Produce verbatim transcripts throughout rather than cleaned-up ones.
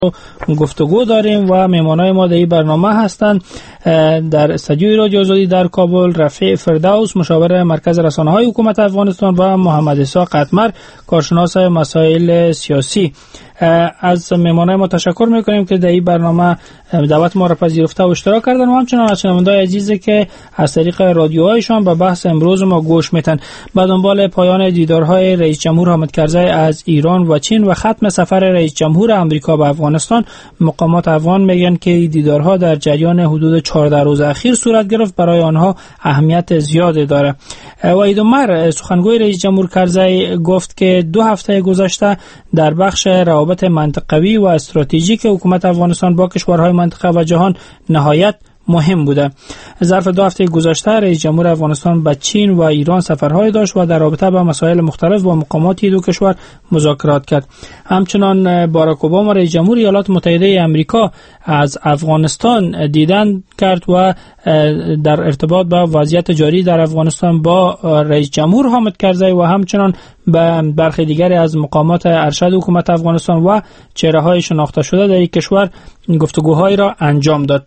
گفتگو داریم و مهمانای ما در این برنامه هستند در استودیوی رادیو آزادی در کابل رفیع فردوس مشاور مرکز رسانه‌های حکومت افغانستان و محمد عیسی قطمر کارشناس مسائل سیاسی. از مهمانای ما تشکر میکنیم که در این برنامه دعوت ما را پذیرفته و اشتراک کردن و همچنان از شنوندگان عزیزی که از طریق رادیوهایشان به بحث امروز ما گوش میتن. به دنبال پایان دیدارهای رئیس جمهور حامد کرزی از ایران و چین و ختم سفر رئیس جمهور آمریکا به افغانستان، مقامات افغان میگن که دیدارها در جریان حدود چهارده روز اخیر صورت گرفت، برای آنها اهمیت زیادی داره. وحید عمر سخنگوی رئیس جمهور کرزی گفت که دو هفته گذشته در بخش روابط منطقوی و استراتژیک حکومت افغانستان با کشورهای منطقه و جهان نهایت مهم بوده. ظرف دو هفته گذشته رئیس جمهور افغانستان به چین و ایران سفرهای داشت و در رابطه با مسائل مختلف با مقامات دو کشور مذاکرات کرد. همچنان باراک اوباما رئیس جمهور ایالات متحده آمریکا از افغانستان دیدن کرد و در ارتباط با وضعیت جاری در افغانستان با رئیس جمهور حامد کرزی و همچنان به برخی دیگری از مقامات ارشد حکومت افغانستان و چهره‌های شناخته شده در این کشور گفتگوهایی را انجام داد.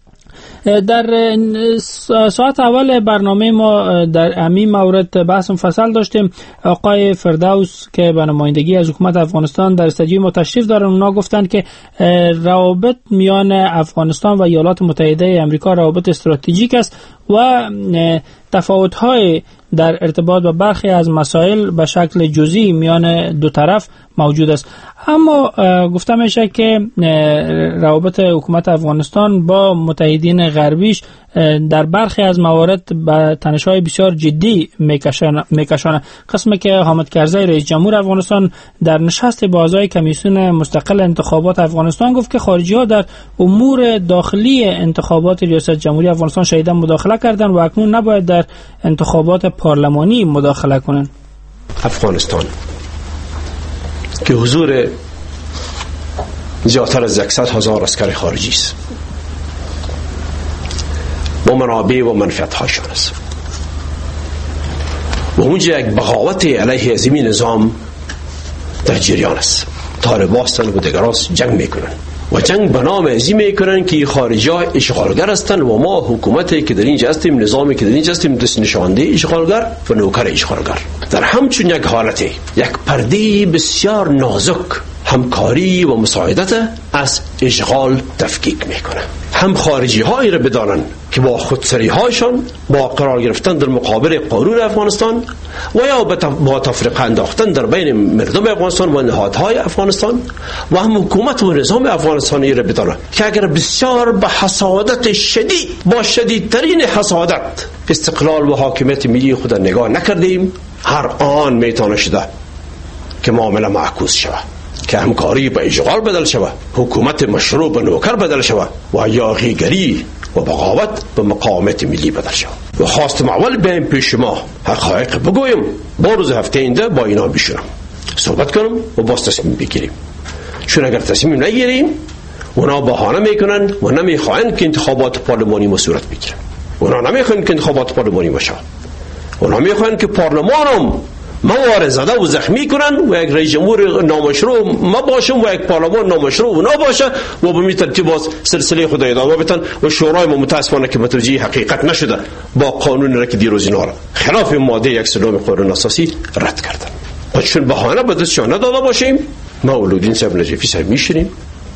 در ساعت اول برنامه ما در همین مورد بحث مفصل داشتیم. آقای فردوس که به نمایندگی از حکومت افغانستان در استودیوی ما تشریف دارن، اونا گفتن که روابط میان افغانستان و ایالات متحده آمریکا روابط استراتژیک است و تفاوت‌های در ارتباط با برخی از مسائل به شکل جزئی میان دو طرف موجود است. اما گفته میشه که روابط حکومت افغانستان با متحدین غربیش در برخی از موارد به تنش‌های بسیار جدی میکشانه. قسمی که حامد کرزی رئیس جمهور افغانستان در نشست با اعضای کمیسیون مستقل انتخابات افغانستان گفت که خارجی‌ها در امور داخلی انتخابات ریاست جمهوری افغانستان شدیداً مداخله کردند و اکنون نباید در انتخابات پارلمانی مداخله کنند. افغانستان که حضور زیادتر از صد هزار عسکر خارجی است با منابع و منفعت هاشون است و اونجا یک بغاوت علیه از این نظام در جریان است. طالبان و دیگراس جنگ میکنن و جنگ به نام ازی میکنن که خارجی ها اشغالگر هستند و ما حکومتی که در اینجا هستیم، نظامی که در اینجا هستیم، دست نشانده اشغالگر و نوکر اشغالگر. در همچون یک حالتی یک پرده بسیار نازک همکاری و مساعدت از اشغال تفکیک میکنه. هم خارجی هایی را بدانن که با خودسری هایشان با قرار گرفتن در مقابل قانون افغانستان و یا با تفرقه انداختن در بین مردم افغانستان و نهادهای افغانستان و هم حکومت و نظام افغانستانی را بدانن که اگر بسیار به حسادت شدید با شدیدترین حسادت استقلال و حاکمیت ملی خود نگاه نکردیم، هر آن میتونه شده که معامله معکوس شود، که همکاری به اشغال بدل شود، حکومت مشروع به نوکر بدل شود و یاغیگری و بغاوت به مقاومت ملی بدل شود. و خواستم اول بیایم پیش شما حقایق بگویم، با روز هفته اینده با اینا بشورم صحبت کنم و باز تصمیم بگیریم. چون اگر تصمیم نگیریم اونا بهانه میکنن و نمیخواین که انتخابات پارلمانی ما صورت بگیره. اونا نمیخواین که انتخابات پارلمانی باشه. اونا میخواین که پارلمانم موارد زده و زخمی کنن و یک رئیس جمهور نامشروع ما باشم و یک پارلمان نامشروع اونا باشه و به می ترتیب باز سلسله خود ادامه بدن و شورای ما متاسفانه که متوجه حقیقت نشده با قانون را که دیروز اینا را خلاف ماده صد و یک قانون اساسی رد کردن. و چون بهانه به دستشان نداده باشیم ما ولودین صاحب نجفی صاحب میشینیم.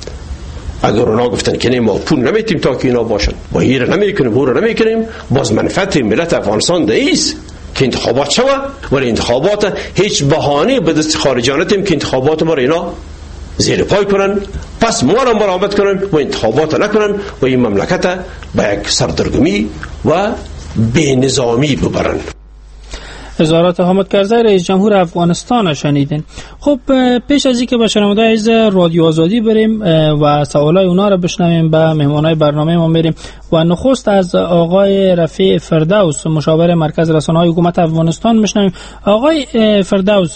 اگر اونا گفتن که نه ما پول نمیتیم تا که اینا باشن و هیر نمیکنیم هور نمیکنیم، باز منفعت ملت افغانستان دایست که انتخابات شوه، ولی انتخابات هیچ بهانه به دست خارجیان نتیم که انتخابات ما را اینا زیر پای کنن، پس ما را برآمد کنن و انتخابات نکنن و این مملکت به یک سردرگمی و بی نظامی ببرن. اظهارات حامد کرزی رئیس جمهور افغانستان شنیدین. خب پیش از اینکه به شنوندگان عزیز رادیو آزادی بریم و سوالای اونا رو بشنویم، به مهمانای برنامه ما میریم و نخست از آقای رفیع فردوس مشاور مرکز رسانه‌های حکومت افغانستان میشنویم. آقای فردوس،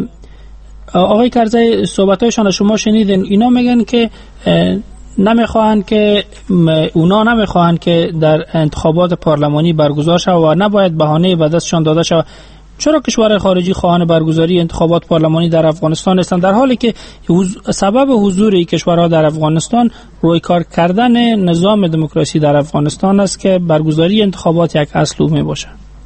آقای کرزی صحبتایشان شما شنیدین، اینا میگن که نمیخواهند که اونا نمیخواهند که در انتخابات پارلمانی برگزار شود و نباید بهانه به دستشان داده شود. چرا کشورهای خارجی خواهان برگزاری انتخابات پارلمانی در افغانستان هستند، در حالی که سبب حضور این کشورها در افغانستان رویکار کردن نظام دموکراسی در افغانستان است که برگزاری انتخابات یک اصل می باشه؟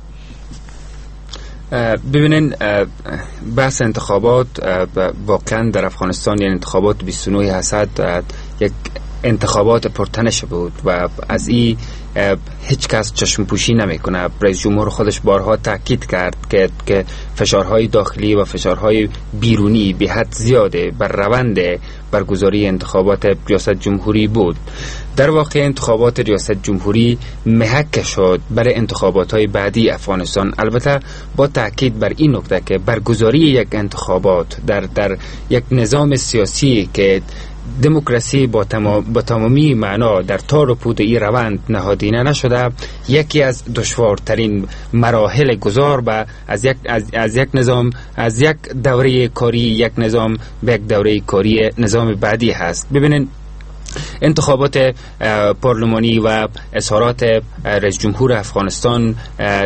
ببینین، بحث انتخابات واقعا در افغانستان، یعنی انتخابات بیست و نه هست، یک انتخابات پرتنش بود و از این هیچ کس چشم پوشی نمی کنه. رئیس جمهور خودش بارها تاکید کرد که که فشارهای داخلی و فشارهای بیرونی به حد زیاده بر روند برگزاری انتخابات ریاست جمهوری بود. در واقع انتخابات ریاست جمهوری محک شد برای انتخابات های بعدی افغانستان، البته با تاکید بر این نکته که برگزاری یک انتخابات در در یک نظام سیاسی که دموکراسی با, تمام با تمامی معنا در تار و پود این روند نهادینه نشده، یکی از دشوارترین مراحل گذار به از یک از, از یک نظام از یک دوره کاری یک نظام به یک دوره کاری نظام بعدی هست. ببینید، انتخابات پارلمانی و اظهارات رئیس جمهور افغانستان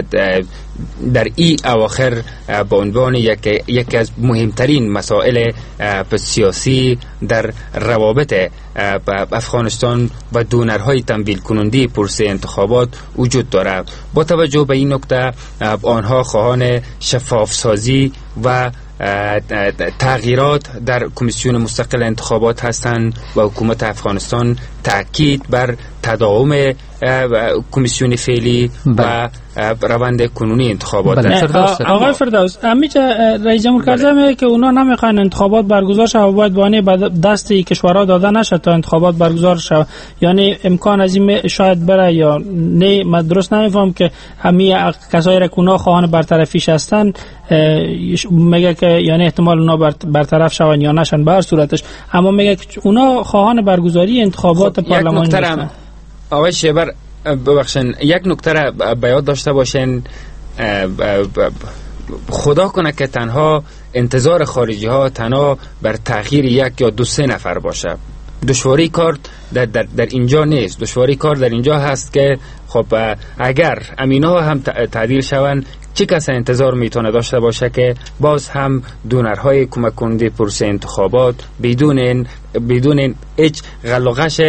در این اواخر با عنوان یک یکی از مهمترین مسائل سیاسی در روابط افغانستان و دونرهای تمویل کننده پروسه انتخابات وجود دارد. با توجه به این نکته، آنها خواهان شفاف سازی و تغییرات در کمیسیون مستقل انتخابات هستند و حکومت افغانستان تاکید بر تداوم کمیسیون فعلی و روند کنونی انتخابات. آقای فردوس، همیشه رئیس جمهور کرده که اونا نمیخوان انتخابات برگزار شه و باید بانه دست کشورها داده نشه تا انتخابات برگزار شه، یعنی امکان از این شاید بره یا نه؟ من درست نمیفهم که همه کسایی را که اونا خواهان برطرفیش هستن میگه که یعنی احتمال اونا برطرف شون یا نشن به هر صورتش، اما میگه که اونا خواهان برگزاری انتخابات پارلمانی هستن. آقای شیبر ببخشن، یک نکته را به یاد داشته باشین، خدا کنه که تنها انتظار خارجی ها تنها بر تغییر یک یا دو سه نفر باشه. دشواری کار در, در, در اینجا نیست. دشواری کار در اینجا هست که خب اگر امینا هم تعدیل شون، چه کس انتظار میتونه داشته باشه که باز هم دونرهای کمک کننده پروسه انتخابات بدون بدون هیچ غلغش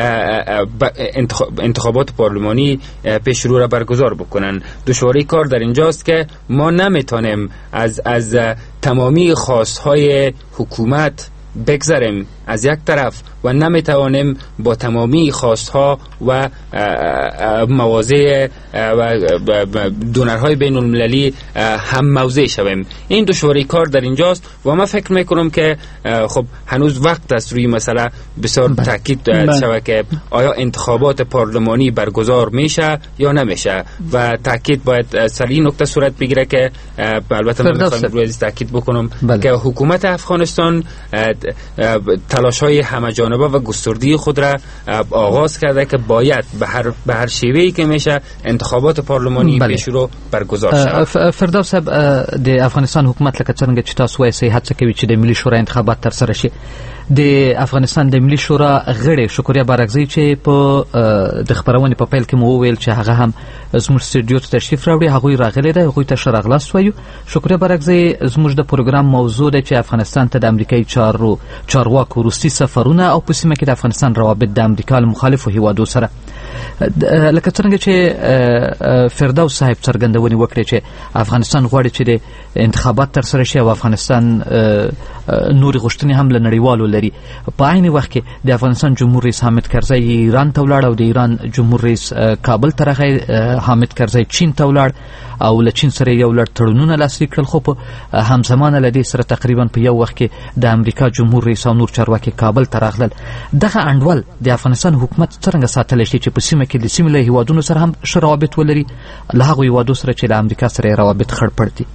انتخابات پارلمانی پیش رو را برگزار بکنن. دشواری کار در اینجاست که ما نمیتونیم از از تمامی خواستهای حکومت بگذاریم از یک طرف و نمیتوانیم با تمامی خواستها و مواضع و دونرهای بین المللی هم موضع شویم. این دشواری کار در اینجاست و ما فکر میکنم که خب هنوز وقت است روی مسئله بسیار تاکید شود که آیا انتخابات پارلمانی برگزار میشه یا نمیشه و تاکید باید سر این نکته صورت بگیره که البته من میخوام روی تاکید بکنم بله. که حکومت افغانستان تلاش‌های همه جانبه و گسترده خود را آغاز کرده که باید به هر به هر شیوهی که میشه انتخابات پارلمانی بله. پیش رو برگزار شود. فردوس صاحب، د افغانستان حکومت لکه څنګه چې تاسو وایي صحیح هڅه کوي چې د ملي شورا انتخابات تر سره شي. د افغانستان د ملي شورا غړي شکریا بارکزی چې په د خبرونې په پیل کې مو وویل چې هغه هم زموږ سټډیو ته تشریف راوړي، هغوی راغلي دي، هغوی ته ښه راغلاست وایو. شکریا بارکزی، زموږ د پروګرام موضوع ده چې افغانستان ته د امریکایي چارو چارواکو روسي سفرونه او په سیمه کې د افغانستان روابط د امریکا له مخالفو هیوادو سره، لکه څنګه چې فردوس صاحب څرګندونې وکړې چې افغانستان غواړي چې د انتخابات تر سره شي او افغانستان نورې غوښتنې هم له نړیوالو لري. په عین وخت کې د افغانستان جمهور رئیس حامد کرزی ایران ته ولاړ او د ایران جمهور رئیس کابل ته راغی، حامد کرزی چین ته ولاړ او له چین سره یو لړ تړونونه لاسلیک کړل، خو په همزمانه له دې سره تقریبا په یو وخت کې د امریکا جمهور رئیس او نور چارواکي کابل ته راغلل. دغه انډول د افغانستان حکومت څنګه ساتلی شي چې په سیمه کې د سیمې له هیوادونو سره هم ښه روابط ولري، له هغو هیوادو سره چې له امریکا سره روابط خړ پړ دي؟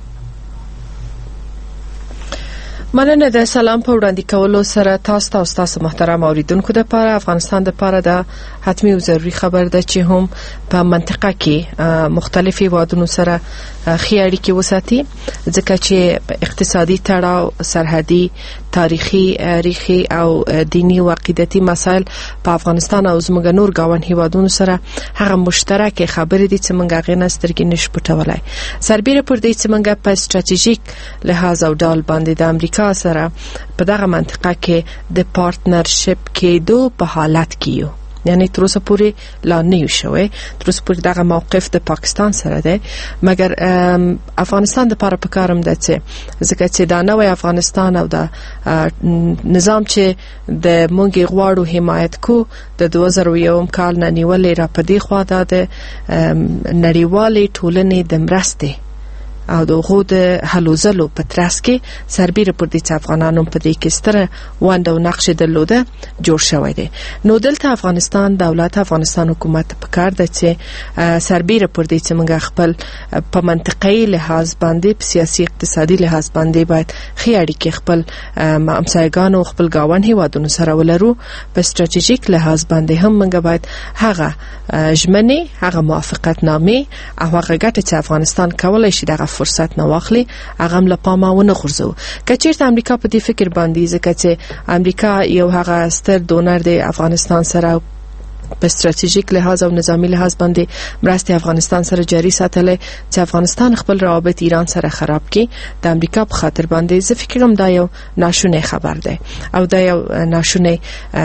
مننه د سلام په وړاندې کولو سره تاسو او تاسو محترم اوریدونکو د لپاره افغانستان د لپاره د حتمی او ضروری خبر ده چې هم په منطقه کې مختلفي هیوادونو سره ښې اړیکې وساتي، ځکه چې اقتصادي تړاو، سرحدي تاریخي ریښې او دینی او عقیدتي مسایل په افغانستان او زموږ نور ګاون هیوادونو سره هغه مشترک خبرې دي چې موږ هغه نه سترګې نشو پټولای. سربېره پر دې چې موږ په ستراتیژیک لحاظ او ډول باندې د امریکا سره په دغه منطقه کې د پارټنرشپ کېدو په حالت کې یو، یعنی تر اوسه پورې لا نه یو شوی، تر اوسه پورې دغه موقف د پاکستان سره دی، مګر افغانستان د لپاره پکارم ده چې ځکه چې دا نوې افغانستان او د نظام چې د مونږ غواړو حمایت کو د دوه زره یو کال نه نیولې را پدې خوا ده د نړیوالې ټولنې د مرستې او دغه د حلوزلو په ترڅ کې سربېره پر دې چې افغانانو په دې کې ستره ونډه او نقش درلوده جوړ شوی دی. نو دلته افغانستان دولت افغانستان حکومت په کار ده چې سربېره پر دې چې موږ خپل په منطقي لحاظ باندې په سیاسي اقتصادي لحاظ باندې باید خې اړیکې خپل همسایګانو خپل گاون هیوادونو سره ولرو، په ستراتیژیک لحاظ باندې هم موږ باید هغه ژمنې هغه موافقت نامې او هغه ګټه چې افغانستان کولای شي دغه فرصت نه واخلي هغه هم له پامه ونه غورځو. که چیرته امریکا په دې فکر باندې ځکه چې امریکا یو هغه ستر دونر دی افغانستان سره په ستراتیژیک لحاظ او نظامی لحاظ باندې مرستې افغانستان سره جاری ساتلې چې افغانستان خپل روابط ایران سره خراب کړي د امریکا په خاطر باندې زه فکرم دا یو ناشونه خبر ده او دا یو ناشونه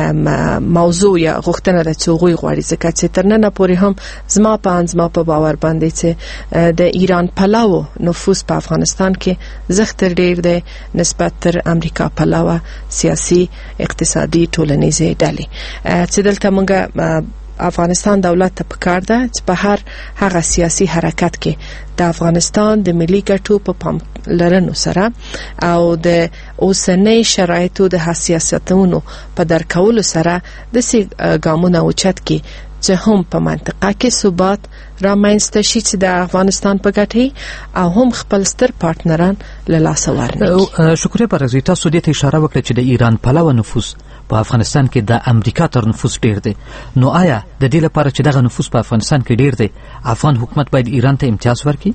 موضوع یا غوښتنه ده چې غوي غواړي ځکه چې تر نن پورې هم زما په انځما په باور باندې چې د ایران پلاو نفوذ په افغانستان کې زختر ډیر ده نسبت تر امریکا پلاو سیاسي اقتصادي ټولنیزه ډلې چې دلته موږ افغانستان دولت ته پکار ده چې په هر هغه سیاسي حرکت کې د افغانستان د ملي ګټو په پاملرنې سره او د اوسنۍ شرایطو د حساسیتونو په درکولو سره د سي ګامونو اوچت کې چې هم په منطقه کې ثبات رامنځته شي چې د افغانستان په ګټه او هم خپل ستر پارتنران له لاسه ورنکړي. شکریه پرځي تاسو دې ته اشاره وکړه چې د ایران پلوه نفوذ په افغانستان کې د امریکا تر نفوذ ډیر دی، نو آیا د دې لپاره چې دغه نفوذ په افغانستان کې ډیر دی افغان حکومت باید ایران ته امتیاز ورکړي؟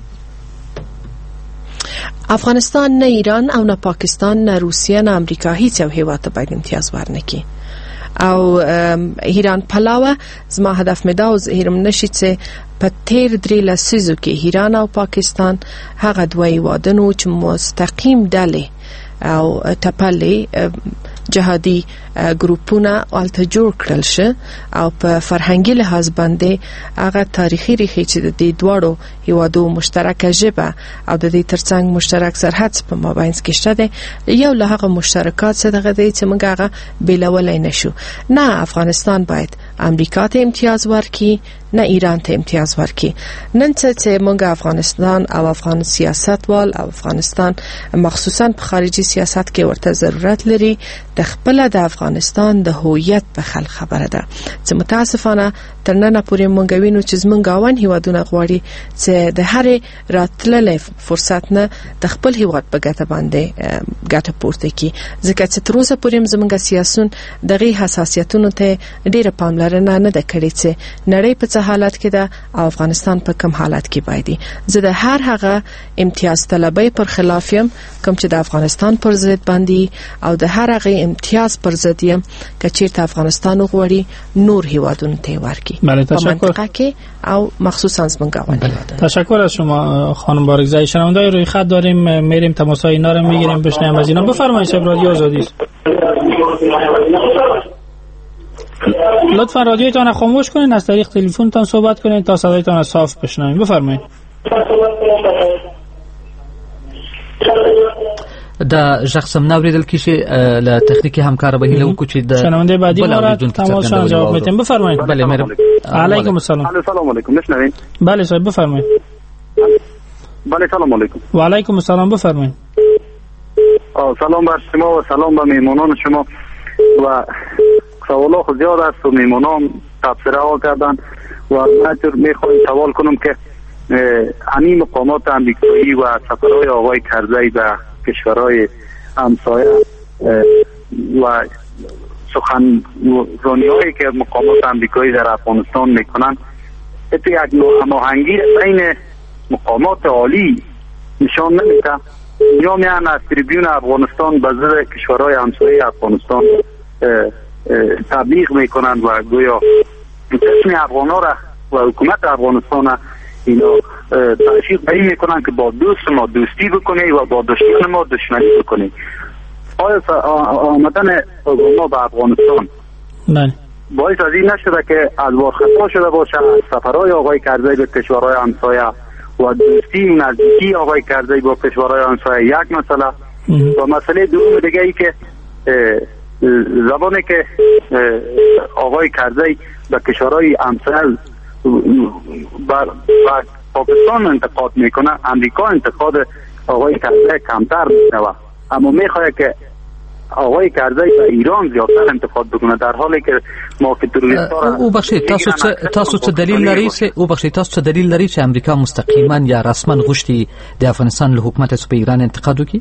افغانستان نه ایران او نه پاکستان نه روسیه نه امریکا هیڅ یو هیواد ته باید امتیاز ورنکړي او ایران پلاوه زما هدف مې دا او هیرم نشي چې په تیر درې لسیزو کې ایران او پاکستان هغه دوه هیوادونو چې مستقیم ډلې او تپلې جهادي ګروپونه الته جوړ کړل شي او په فرهنګي لحاظ باندې هغه تاریخي ریښې چې د دې دوړو هیوادو مشترکه ژبه او د دې ترڅنګ مشترک سرحد په مابینځ کې شته دی، یو له هغه مشترکات څخه دغه دی چې موږ هغه بیلولای نشو. نه افغانستان باید امریکا ته امتیاز ورکړي نه ایران ته امتیاز ورکړي. نن چې موږ افغانستان او افغان سیاستوال او افغانستان مخصوصا په خارجي سیاست کې ورته ضرورت لري د خپل د افغانستان د هویت په خل خبره ده چې متاسفانه تر نن پورې مونږ وینو چې زمونږ گاون هیوادونه غواړي چې د هر راتللې فرصت نه د خپل هیواد په ګټه باندې ګټه پورته کړي ځکه چې تر اوسه پورې زمونږ سیاسيون دغه حساسیتونو ته ډیره پاملرنه نه ده کړې چې نړۍ په څه حالت کې ده او افغانستان په کوم حالت کې باید. زه د هر هغه امتیاز طلبۍ پر خلاف یم کوم چې د افغانستان پر ضد باندې او د هر هغه امتیاز پر ضد یم که چیرته افغانستان غواړي نور هیوادونو ته ورکړي. بله تشکر. که او مخصوصا زمونږ هیواد. تشکر از شما خانم بارگزایی. شنوندای روی خط داریم، میریم تماسای اینا رو میگیریم بشنویم از اینا. بفرمایید شب رادیو آزادی است. لطفا رادیوتان رو خاموش کنین، از طریق تلفنتان صحبت کنین تا صدایتان رو صاف بشنویم. بفرمایید. دا شخصم نوریدل کیشي له تخنیکی همکار به هیله وکړي چې د شنونده بعدی مراد تماس شان جواب میتیم. بفرمایید. بله مهربان. علیکم السلام. السلام علیکم. نشنوین؟ بله صاحب بفرمایید. بله سلام علیکم. و علیکم السلام بفرمایید. سلام بر شما و سلام به میهمانان شما و سوالا خود زیاد است و میهمانان تبصره ها کردن و من میخوایم سوال کنم که همین مقامات امریکایی و سفرهای آقای کرزی به کشورهای همسایه و سخنرانی‌هایی که مقامات امریکایی در افغانستان میکنن اتو یک هماهنگی بین مقامات عالی نشان نمیده یا میان از تریبیون افغانستان به ضد کشورهای همسایه افغانستان تبلیغ میکنند و گویا قسم افغانا را و حکومت افغانستان را اینا تشویق به این میکنن که با دوست ما دوستی بکنی و با دشمن ما دشمنی بکنی. آیا آمدن ما به افغانستان بله باعث از این نشده که از وارخطا شده باشه سفرهای آقای کرزی به کشورهای همسایه و دوستی و نزدیکی آقای کرزی با کشورهای همسایه؟ یک مسئله. و مسئله دوم دیگه ای که زبانی که آقای کرزی به کشورهای همسایه بر پاکستان انتقاد میکنه، امریکا انتقاد آقای کرزی کمتر میشنوه، اما میخواد که آقای کرزی به ایران زیادتر انتقاد بکنه، در حالی که ما که تروریست‌ها او بخشید تاسو تاسو څه دلیل لري چې او بخشید تاسو څه دلیل لري چې امریکا مستقیما یا رسما غوښتي د افغانستان له حکومت په ایران انتقاد وکړي؟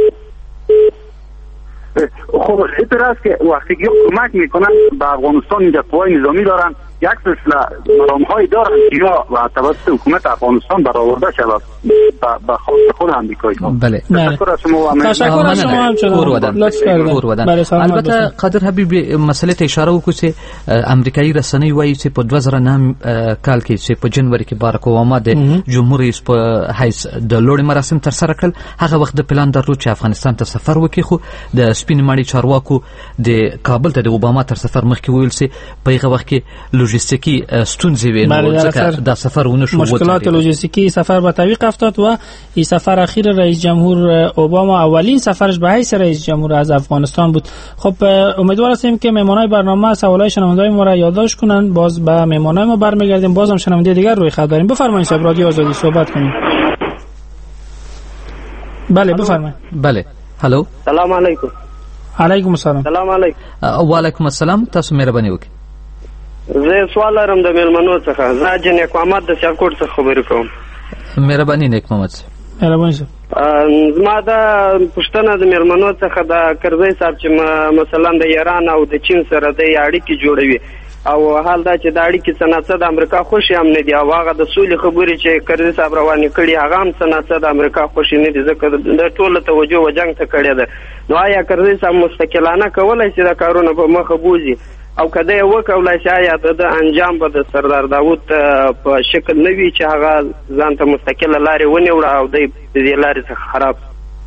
خب اینطور است که وقتی که کمک میکنن به افغانستان اینجا قوای نظامی دارن، یک سلسله مرام‌های دارن که یا و توسط حکومت افغانستان برآورده شود به خواست خود امریکایی ها. بله. تشکر از شما و تشکر از شما همچنان لطف کردید. البته قادر حبیب مسئله ته اشاره وکړو چې امریکایي رسنۍ وایي چې په دوه زره نه کال کې چې په جنوري کې باراک اوباما د جمهور رئیس په حیث د لوړ مراسم تر سره کړل، هغه وخت د پلان درلود چې افغانستان ته سفر وکړي، خو د سپین ماړي چارواکو د کابل ته د اوباما تر سفر مخکې ویل چې په هغه وخت کې لوجستیکی ستونزې وې، نو ځکه دا سفر ونه شو. مشکلات لوجستیکی سفر به تعویق افتاد و این سفر اخیر رئیس جمهور اوباما اولین سفرش به حیث رئیس جمهور از افغانستان بود. خب امیدوار هستیم که مهمانای برنامه سوالای شنوندگان ما را یادداشت کنن. باز به مهمانای ما برمیگردیم، بازم شنونده دیگر روی خط داریم. بفرمایید شب رادیو آزادی صحبت کنیم. بله بفرمایید. بله هالو سلام علیکم. علیکم السلام. سلام علیکم. و علیکم السلام. تاسو مهرباني وکړئ. زه سوال لرم د میلمنو څخه. زه جنیک محمد د سیاکوټ څخه خبرې کوم. مهرباني نیک محمد. مهرباني صاحب. زما د پښتنه د میلمنو څخه د کرزی صاحب چې مثلا د ایران او د چین سره د اړیکې جوړوي او حال دا چې د اړیکې څنګه د امریکا خوشي هم نه دی، او هغه د سولې خبرې چې کرزی صاحب روانې کړي هغه هم څنګه د امریکا خوشي نه دي، ځکه د ټوله توجه و جنگ ته کړی ده. نو آیا کرزی صاحب مستقلانه کولای شي دا کارونه په مخه بوزي او کله یو وکولای شي آیا د انجام به د سردار داوود په شکل نه وي چې هغه ځان ته مستقله لارې ونیوړه او د دې لارې څخه خراب؟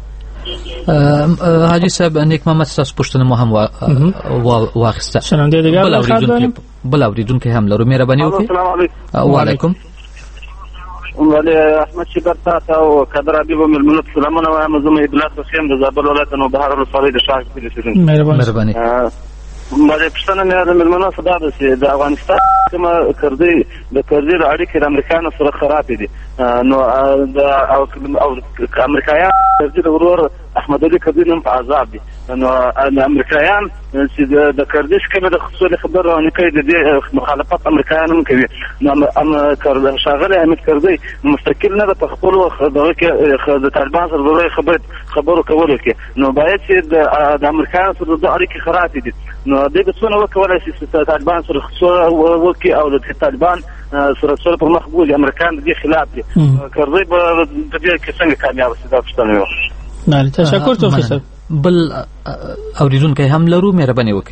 حاجی صاحب نیک محمد تاسو پوښتنه مو هم واخیسته. شنونده دیگر بل اوریدونکو هم لرو. مهرباني وکړئ. السلام علیکم. وعلیکم. ولی احمد شکر تاسو او قدر حبیب ملمنو سلامونه وایم. زه مې بلاد حسین د زابل ولایت نو بهار ولسوالۍ د شاه کې اوسېدم. مهرباني. مده پښتنه مې د ملمنو صدا ده چې د افغانستان کومه کردي د کردي اړیکې د امریکایانو سره خراب دي، نو د او امریکایان د ورور احمد علي کبیر هم په عذاب دي، نو امریکایان چې د کردي کومه د خصوصي خبره نه کوي د مخالفت امریکایان هم کوي. نو کردي شاغله احمد کردي مستقل نه د خپل دغه کې د طالبان سره خبرې خبرو کولو کې، نو باید چې د امریکایانو سره د اړیکې خراب دي، نو د څونه وکولای شي چې طالبان سره خصوصي وکي او د طالبان سره سره پر مخ بوزي. امریکایان د خلاف دي، کردي به د دې کې څنګه کامیاب شي دا پښتنه. بله تشکر توفیق صاحب. بل اوریدونکو هم لرو. مهرباني وکړئ.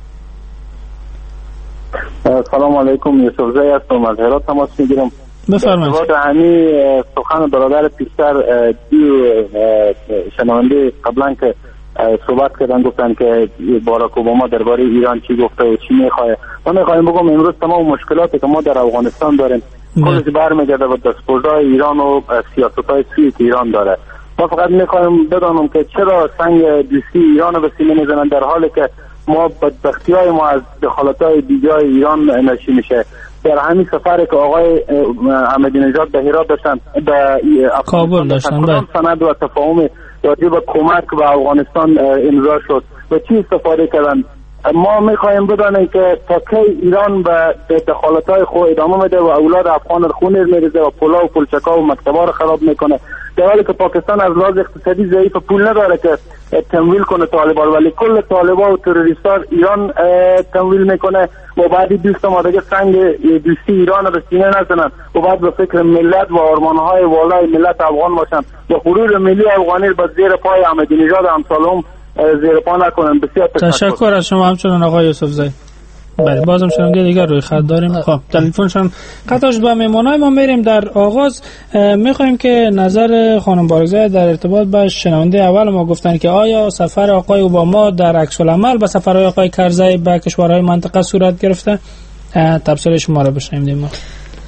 سلام علیکم. یوسفزی هستم از هرات تماس میگیرم. بفرمایید. بعد همین سخن برادر پیشتر دو شنونده قبلا که صحبت کردن گفتن که باراک اوباما درباره ایران چی گفته و چی میخواه. ما میخوایم بگم امروز تمام مشکلاتی که ما در افغانستان داریم کلش برمیگرده به دستبردهای ایران و سیاستهای سویی که ایران داره. ما فقط میخوایم بدانم که چرا سنگ دوستی ایران رو به سینه میزنن در حالی که ما بدبختی‌های ما از دخالت‌های دیگه‌های ایران نشی میشه. در همین سفری که آقای احمدی نژاد به هرات داشتن به کابل داشتن سند و تفاهم راجع به کمک به افغانستان امضا شد و چی استفاده کردن. ما میخوایم بدانیم که تا کی ایران به دخالت‌های خود ادامه میده و اولاد افغان رو خون میریزه و پلا و پلچکا و مکتبا رو خراب میکنه. در حالی که پاکستان از لحاظ اقتصادی ضعیف، پول نداره که تمویل کنه طالبان، ولی کل طالبان و تروریستا ایران تمویل میکنه و بعدی دوست ما دیگه سنگ دوستی ایران به سینه نزنن و بعد به فکر ملت و آرمانهای والای ملت افغان باشن و غرور ملی افغانی با زیر پای احمدی نژاد امثالهم زیر پا نکنن. بسیار تشکر از شما همچنان آقای یوسفزی. بله بازم شنونده دیگر روی خط داریم. خب تلفنشون قطع شد. با مهمانای ما میریم. در آغاز میخوایم که نظر خانم بارگزای در ارتباط با شنونده اول ما گفتن که آیا سفر آقای اوباما در عکس العمل با سفرهای آقای کرزی به کشورهای منطقه صورت گرفته؟ تفسیر شما را بشنویم. ما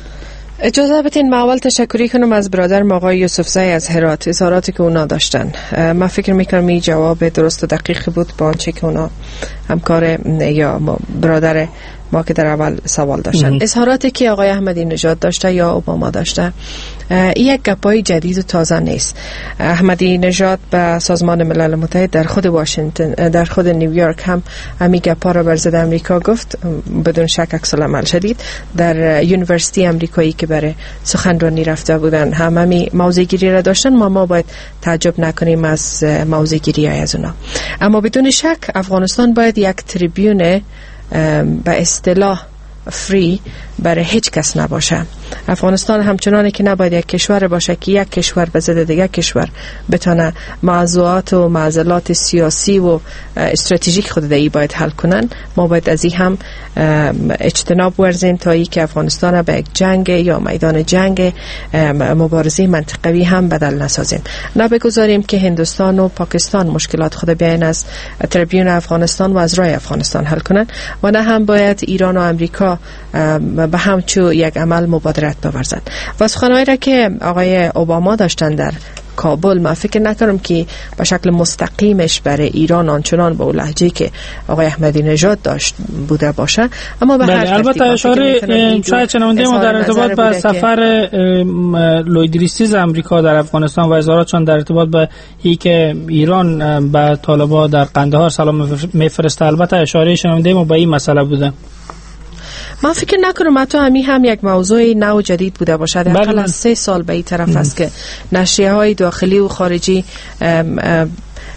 اجازه بدین ما اول تشکری کنم از برادر آقای یوسفزی از هرات، اظهاراتی که اونا داشتن. من فکر میکنم این جواب درست و دقیق بود با آنچه که اونا همکار یا برادر ما که در اول سوال داشتن. اظهاراتی که آقای احمدی نژاد داشته یا اوباما داشته این یک گپای جدید و تازه نیست. احمدی نژاد به سازمان ملل متحد در خود واشنگتن، در خود نیویورک هم همین گپا را بر ضد امریکا گفت، بدون شک عکس العمل شدید. در یونیورسیتی امریکایی که برای سخنرانی رفته بودن هم همین موضوع گیری را داشتن. ما ما باید تعجب نکنیم از موضوع گیری از اونا. اما بدون شک افغانستان باید یک تریبیون به اصطلاح فری برای هیچ کس نباشه. افغانستان همچنانه که نباید یک کشور باشه که یک کشور به ضد دیگر کشور بتونه موضوعات و معضلات سیاسی و استراتژیک خود دی باید حل کنن. ما باید از این هم اجتناب ورزیم تا ای که افغانستان به یک جنگ یا میدان جنگ مبارزه منطقوی هم بدل نسازیم. نبگذاریم که هندوستان و پاکستان مشکلات خود بیان از تریبیون افغانستان و از رای افغانستان حل کنن و نه هم باید ایران و امریکا به همچو یک عمل مبادرت بورزند. و سخنانی را که آقای اوباما داشتن در کابل من فکر نکنم که به شکل مستقیمش برای ایران آنچنان با لهجه‌ای که آقای احمدی نژاد داشت بوده باشه، اما به هر ترتیب البته اشاره شاید چنونده ما در ارتباط با سفر لویدریستیز امریکا در افغانستان و اظهاراتشان در ارتباط با ای که ایران به طالبان در قندهار سلام میفرسته، البته اشاره شنونده ما به این مسئله بوده. من فکر نکنم حتی همین هم یک موضوع نو جدید بوده باشد. حداقل از سه سال به این طرف است که نشریه های داخلی و خارجی ام ام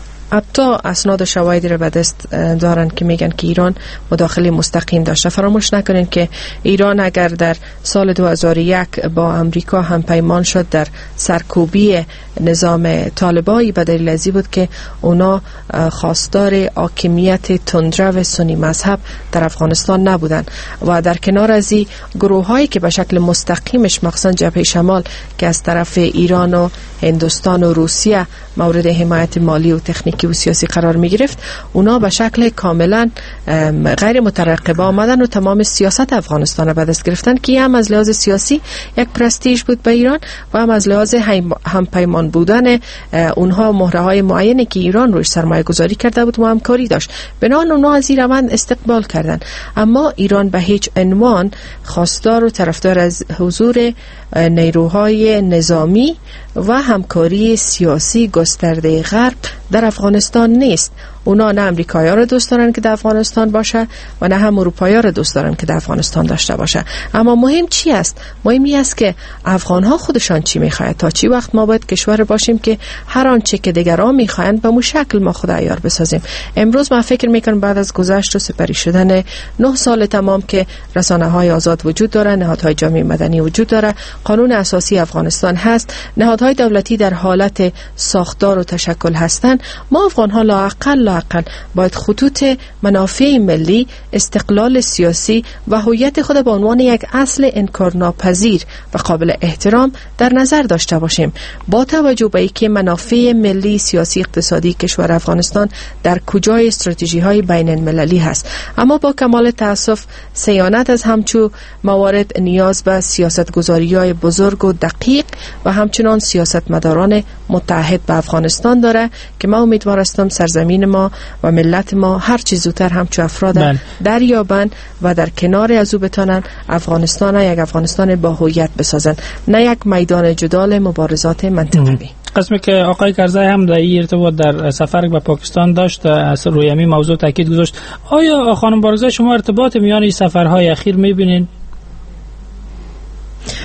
حتی اسناد و شواهدی را به دست دارن که میگن که ایران مداخله مستقیم داشته. فراموش نکنین که ایران اگر در سال دو هزار و یک با امریکا هم پیمان شد در سرکوبی نظام طالبانی، به دلیل ازی بود که اونا خواستار حاکمیت تندرو سنی مذهب در افغانستان نبودن و در کنار از این گروه هایی که به شکل مستقیمش مخصوصا جبهه شمال که از طرف ایران و هندوستان و روسیه مورد حمایت مالی و تکنیکی و سیاسی قرار می گرفت، اونا به شکل کاملا غیر مترقبه آمدن و تمام سیاست افغانستان را به دست گرفتن که هم از لحاظ سیاسی یک پرستیژ بود به ایران و هم از لحاظ هم پیمان بودن اونها مهره های معینی که ایران روش سرمایه گذاری کرده بود و همکاری داشت، بنابراین اونها از این روند استقبال کردن. اما ایران به هیچ عنوان خواستار و طرفدار از حضور نیروهای نظامی و همکاری سیاسی گسترده غرب در افغانستان نیست. اونا نه امریکایی‌ها رو دوست دارن که در افغانستان باشه و نه هم اروپایی‌ها رو دوست دارن که در افغانستان داشته باشه. اما مهم چی است؟ مهمی است که افغان‌ها خودشان چی می‌خواهند. تا چی وقت ما باید کشور باشیم که هر آنچه که دیگران می‌خواهند به مو شکل ما خود عیار بسازیم. امروز من فکر می‌کنم بعد از گذشت و سپری شدن نه سال تمام که رسانه‌های آزاد وجود داره، نهادهای جامعه مدنی وجود داره، قانون اساسی افغانستان هست، نهادهای دولتی در حالت ساختار و تشکل هستند، ما افغان‌ها لااقل لااقل باید خطوط منافع ملی، استقلال سیاسی و هویت خود به عنوان یک اصل انکارناپذیر و قابل احترام در نظر داشته باشیم، با توجه به اینکه منافع ملی، سیاسی، اقتصادی کشور افغانستان در کجای استراتژی‌های بین المللی هست. اما با کمال تأسف صیانت از همچو موارد نیاز به سیاستگذاری‌های بزرگ و دقیق و همچنان سیاستمداران متحد به افغانستان داره که ما امیدوار هستم سرزمین ما و ملت ما هر چه زودتر همچو افراد دریابند و در کنار از او بتانن افغانستان یک افغانستان با هویت بسازن، نه یک میدان جدال مبارزات منطقوی. قسمی که آقای کرزی هم در این ارتباط در سفر به پاکستان داشت از روی همین موضوع تاکید گذاشت. آیا خانم بارگزای شما ارتباط میان این سفرهای اخیر میبینین؟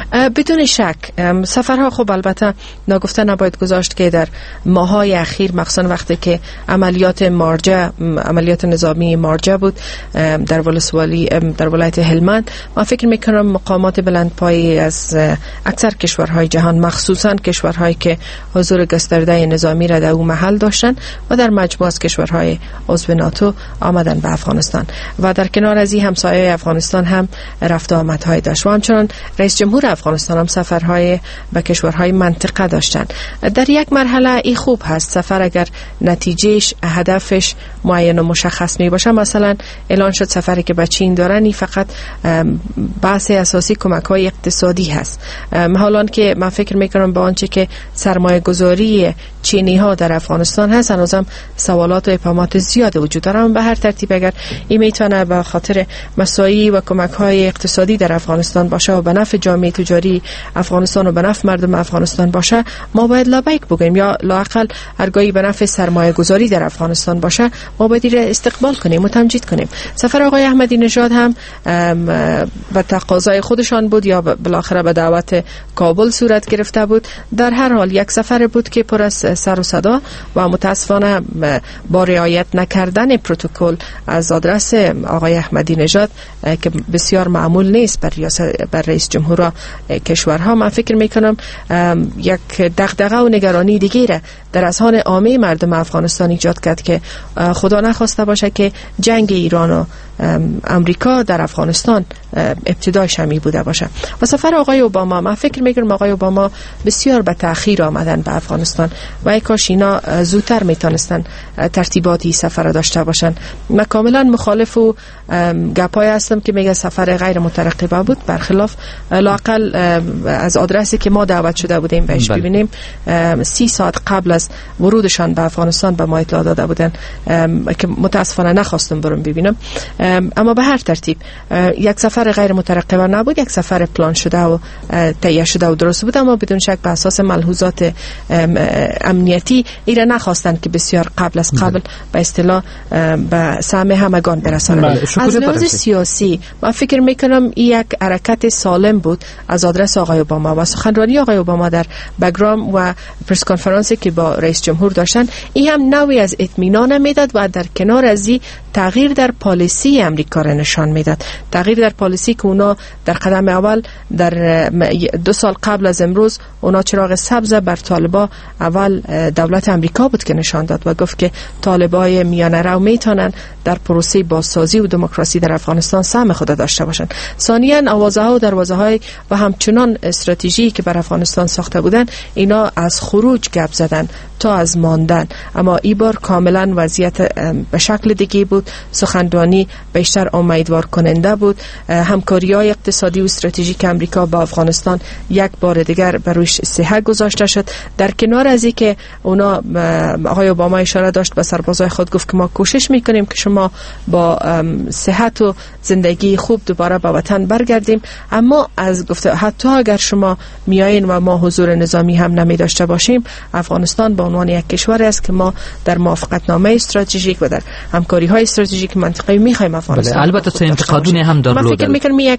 بدون شک سفرها خب البته ناگفته نباید گذاشت که در ماهای اخیر مخصوصا وقتی که عملیات مارجه عملیات نظامی مارجه بود در ولسوالی در ولایت هلمند، من فکر میکنم مقامات بلندپایه از اکثر کشورهای جهان مخصوصا کشورهایی که حضور گسترده نظامی را در اون محل داشتن و در مجموعه از کشورهای عضو ناتو آمدن به افغانستان و در کنار از این همسایه افغانستان هم رفت و آمدهای داشت و همچنان رئیس جمهور افغانستان هم سفرهای به کشورهای منطقه داشتن. در یک مرحله این خوب هست، سفر اگر نتیجهش هدفش معین و مشخص می باشه. مثلا اعلان شد سفری که به چین دارن این فقط بحث اساسی کمک های اقتصادی هست، حالان که من فکر میکنم با آنچه که سرمایه گذاری چینی ها در افغانستان هست هنوزم سوالات و ابهامات زیاد وجود داره. به هر ترتیب اگر این میتونه به خاطر مساعی و کمک های اقتصادی در افغانستان باشه و به نفع جامعه تجاری افغانستان و به نفع مردم افغانستان باشه، ما باید لبیک بگیم، یا لااقل هرگاهی به نفع سرمایه گذاری در افغانستان باشه ما باید این استقبال کنیم و تمجید کنیم. سفر آقای احمدی نژاد هم به تقاضای خودشان بود یا بالاخره به دعوت کابل صورت گرفته بود. در هر حال یک سفر بود که پر از سر و صدا و متاسفانه با رعایت نکردن پروتکل از آدرس آقای احمدی نژاد که بسیار معمول نیست بر بر رئیس جمهور کشورها، من فکر میکنم یک دغدغه و نگرانی دیگه در اذهان عامه مردم افغانستان ایجاد کرد که خدا نخواسته باشه که جنگ ایران و امریکا در افغانستان ابتدایش همی بوده باشه. و سفر آقای اوباما، من فکر میکنم آقای اوباما بسیار به تأخیر آمدن به افغانستان و ای کاش اینا زودتر میتونستن ترتیباتی سفر داشته باشن. من کاملا مخالف و گپای هستم که میگه سفر غیر مترقبه بود، برخلاف لااقل از آدرسی که ما دعوت شده بودیم بهش ببینیم سی ساعت قبل از ورودشان به افغانستان به ما اطلاع داده بودن که متاسفانه نخواستم برم ببینم. اما به هر ترتیب یک سفر غیر مترقبه نبود، یک سفر پلان شده و تهیه شده و درست بود، اما بدون شک به اساس ملحوظات امنیتی ایره نخواستن که بسیار قبل از قبل به اصطلاح به سهم همگان برسانند. از لحاظ سیاسی من فکر میکنم این یک حرکت سالم بود از آدرس آقای اوباما و سخنرانی آقای اوباما در بگرام و پرس کنفرانسی که با رئیس جمهور داشتن این هم نوعی از اطمینان میداد و در کنار از این تغییر در پالیسی امریکا را نشان میداد، تغییر در پالیسی که اونا در قدم اول در دو سال قبل از امروز اونا چراغ سبز بر طالبا اول دولت امریکا بود که نشان داد و گفت که طالبای میانه رو میتونن در پروسه بازسازی و دموکراسی در افغانستان سهم خود داشته باشند. ثانیاً آوازه ها و دروازه های و همچنان استراتژی که بر افغانستان ساخته بودن اینا از خروج گپ زدن تا از ماندن، اما این بار کاملا وضعیت به شکل دیگه بود. سخنرانی بیشتر امیدوار کننده بود. همکاری های اقتصادی و استراتژیک امریکا با افغانستان یک بار دیگر بر روش صحه گذاشته شد. در کنار از اینکه اونا آقای اوباما اشاره داشت به سربازای خود گفت که ما کوشش میکنیم که شما با صحت و زندگی خوب دوباره به وطن برگردیم، اما از گفته حتی اگر شما میایین و ما حضور نظامی هم نمی داشته باشیم، افغانستان به عنوان یک کشور است که ما در موافقتنامه استراتژیک و در همکاری های استراتژیک منطقه‌ای میخوایم افغانستان. بله البته چه انتقادونه هم در من فکر میکنم یک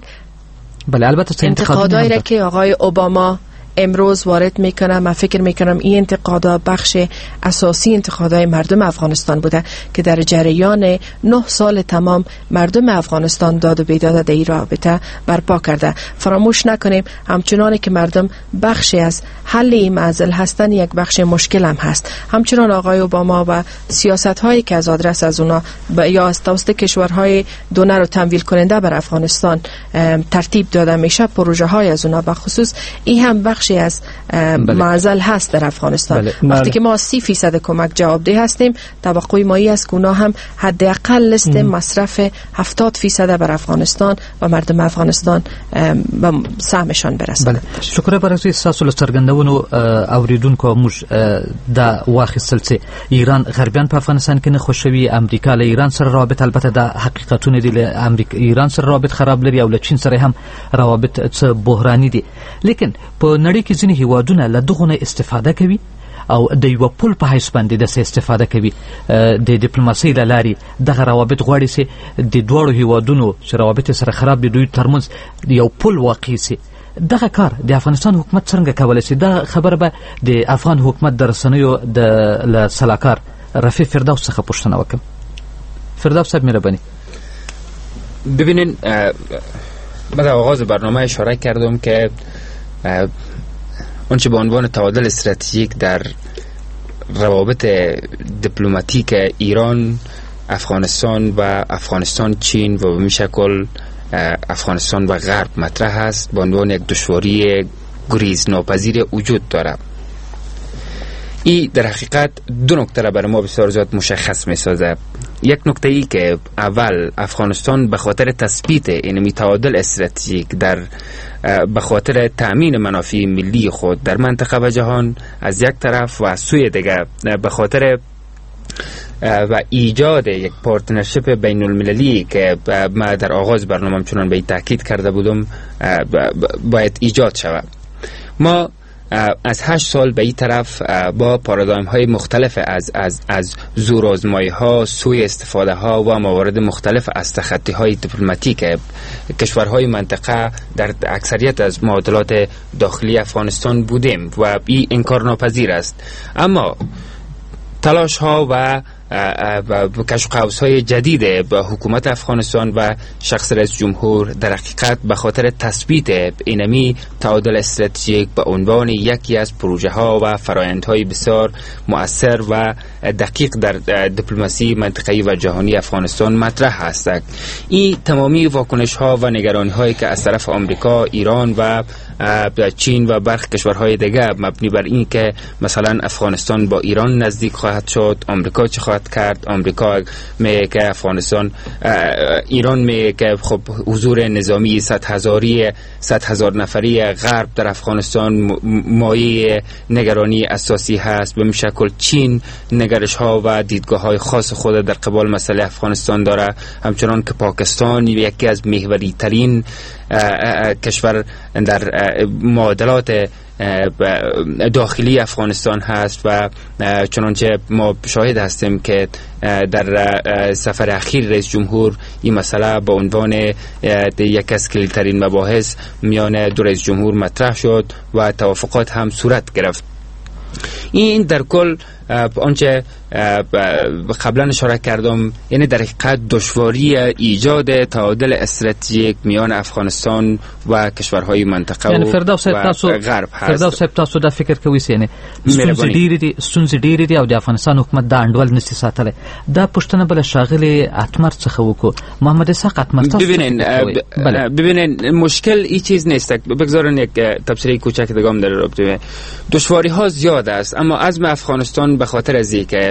بله البته چه انتقادایی را که آقای اوباما امروز وارد میکنم، من فکر میکنم این انتقادا بخش اساسی انتقادای مردم افغانستان بوده که در جریان نه سال تمام مردم افغانستان داد و بیداد در این رابطه برپا کرده. فراموش نکنیم همچنان که مردم بخشی از حل این معضل هستن، یک بخش مشکل هم هست. همچنان آقای اوباما و سیاست هایی که از آدرس از اونا یا از توسط کشورهای دونر و تمویل کننده بر افغانستان ترتیب داده میشه، پروژه های از اونا بخصوص این هم بخش از معضل هست در افغانستان. بله. وقتی که ما سی فیصد کمک جوابده هستیم، توقع ما این است که اونا هم حداقل لیست مصرف هفتاد فیصد بر افغانستان و مردم افغانستان به سهمشان برسند. بله. شکر برای تاسو څرګندونو اوریدونکو موږ د واخیستل چې ایران غربیان په افغانستان کې نه خوشوي، امریکا له ایران سره روابط البته د حقیقتونه دي، له امریکا ایران سره روابط خراب لري او له چین سره هم روابط بحراني دي، لیکن په نړۍ کې ځینې هیوادونه له دغه نه استفاده کوي او د یو پل په حیث باندې د استفاده کوي د ډیپلوماسۍ له لارې دغه روابط غواړي چې د دواړو هیوادونو چې روابط سره خراب دي دوی ترمنځ یو پل واقع شي. دغه کار د افغانستان حکومت څنګه کولی شي؟ دا خبره به د افغان حکومت د رسنیو د له سلاکار رفیع فردوس څخه پوښتنه وکړم. فردوس صاحب مهربانی. ببینین من در آغاز برنامه اشاره کردم که آنچه به عنوان تعادل استراتژیک در روابط دیپلماتیک ایران، افغانستان و افغانستان چین و به شکل افغانستان و غرب مطرح است، به عنوان یک دشواری گریز ناپذیر وجود دارد. این در حقیقت دو نکته را برای ما بسیار زیاد مشخص می سازه. یک نکته ای که اول افغانستان به خاطر تثبیت این تعادل استراتژیک در به خاطر تأمین منافع ملی خود در منطقه و جهان از یک طرف و سوی دیگر به خاطر و ایجاد یک پارتنرشپ بین المللی که ما در آغاز برنامه چنان به تاکید کرده بودم باید ایجاد شود. ما از هشت سال به این طرف با پارادایم های مختلف از از از زورآزمایی ها، سوء استفاده ها و موارد مختلف از تخطی های دیپلماتیک کشورهای منطقه در اکثریت از معادلات داخلی افغانستان بودیم و این انکار ناپذیر است. اما تلاش ها و کش قوس های جدید با حکومت افغانستان و شخص رئیس جمهور در حقیقت به خاطر تثبیت اینمی تعادل استراتژیک به عنوان یکی از پروژه ها و فرآیندهای بسیار مؤثر و دقیق در دیپلماسی منطقه‌ای و جهانی افغانستان مطرح است. این تمامی واکنش ها و نگرانی هایی که از طرف آمریکا، ایران و چین و برخی کشورهای دیگر مبنی بر این که مثلا افغانستان با ایران نزدیک خواهد شد، آمریکا چه خواهد کرد، آمریکا میگه که افغانستان ایران میگه که خب حضور نظامی صد هزاری صد هزار نفری غرب در افغانستان مایه نگرانی اساسی هست. به شکل چین نگرش ها و دیدگاه های خاص خود در قبال مسئله افغانستان داره، همچنان که پاکستان یکی از محوری ترین کشور در معادلات داخلی افغانستان هست و چنانچه ما شاهد هستیم که در سفر اخیر رئیس جمهور این مسئله به عنوان یک از کلیدترین مباحث میان دو رئیس جمهور مطرح شد و توافقات هم صورت گرفت. این در کل آنچه قبلا اشاره کردم، یعنی در حقیقت دشواری ایجاد تعادل استراتژیک میان افغانستان و کشورهای منطقه یعنی و, و غرب هست. فردوس صاحب تاسو دا فکر کوئ یعنی ستونزې ډېرې دي ستونزې ډېرې دي او د افغانستان حکومت دا انډول نشي ساتلی. دا پوښتنه بله ښاغلي اتمر څخه وکړو. محمد اسحاق اتمر تاسو ببینین ببینین مشکل این چیز نیست. بگذارن یک تبصره کوچک دیگه در رابطه دشواری ها زیاد است، اما عزم افغانستان به خاطر از اینکه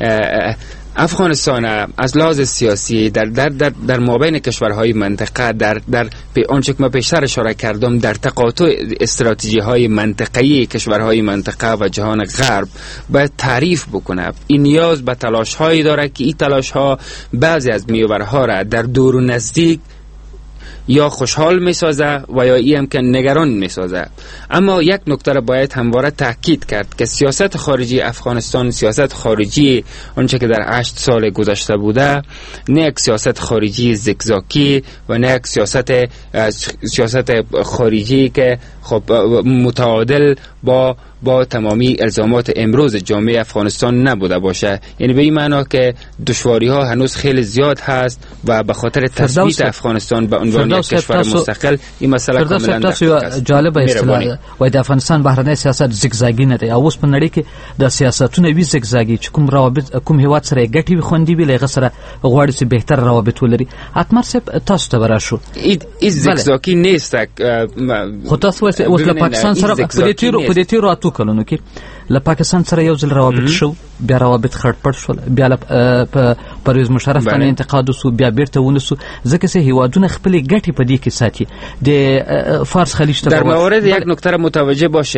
افغانستان از لحاظ سیاسی در در در, در مابین کشورهای منطقه در در به آنچه که ما پیشتر اشاره کردم در تقاطع استراتژی های منطقه‌ای کشورهای منطقه و جهان غرب باید تعریف بکنه. این نیاز به تلاش هایی داره که این تلاش ها بعضی از میوه‌ها را در دور و نزدیک یا خوشحال می سازه و یا ای هم که نگران می سازه. اما یک نکته را باید همواره تاکید کرد که سیاست خارجی افغانستان، سیاست خارجی آنچه که در هشت سال گذشته بوده، نه یک سیاست خارجی زگزاکی و نه یک سیاست سیاست خارجی که خب متعادل با با تمامی الزامات امروز جامعه افغانستان نبوده باشه. یعنی به این معنا که دشواری ها هنوز خیلی زیاد هست و به خاطر تثبیت افغانستان به عنوان یک کشور مستقل این مسئله کاملا تاسو جالب اصطلاح و د افغانستان بهرنی سیاست زگزاگی نه دی. اوس په نړۍ کې د سیاستونو وی زگزاگی چې کوم روابط کوم هیواد سره ګټي وي خوندې وي لغه سره غواړي چې بهتر روابط ولري. اتمر صاحب تاسو ته وراشو این زگزاگی نیست. خو تاسو اوس له پاکستان سره په دې تیرو په دې تیرو اتو کلونو کې له پاکستان سره یو ځل روابط شو، بیا روابط خړپړ شول، بیا له پرویز مشرف باندې انتقاد وسو، بیا بیرته ونسو، ځکه چې هیوادونه خپل ګټي په دې کې ساتي. د فارس خلیج ته در مورد یک نکته را متوجه باشین.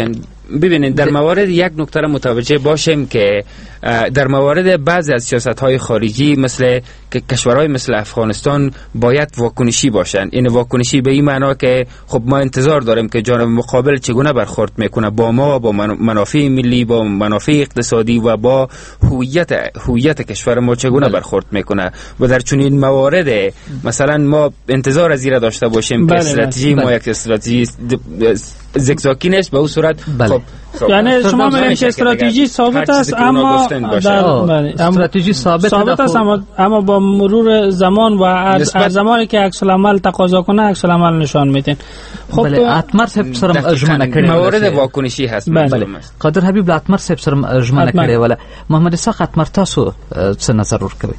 ببینید در موارد یک نکته متوجه باشیم که در موارد بعضی از سیاست‌های خارجی مثل که کشورهای مثل افغانستان باید واکنشی باشند. این واکنشی به این معنا که خب ما انتظار داریم که جانب مقابل چگونه برخورد میکنه با ما، با منافع ملی، با منافع اقتصادی و با هویت هویت کشور ما چگونه بله. برخورد میکنه و در چنین موارد مثلا ما انتظار از این داشته باشیم بله. که استراتژی بله. ما یک استراتژی زگزاکی نیست. به اون صورت بله. خب خب یعنی شما میگید که استراتژی ثابت است اما استراتژی ثابت, ثابت است اما اما با مرور زمان و از زمانی که عکس العمل تقاضا کنه عکس العمل نشان میدین. خب بله اتمر صاحب سره اجماع کړي موارد واکنشی هست. بله قادر حبیب اتمر صاحب سره اجماع کړي ولا محمد اسحاق اتمر تاسو څه نظر ورکوي؟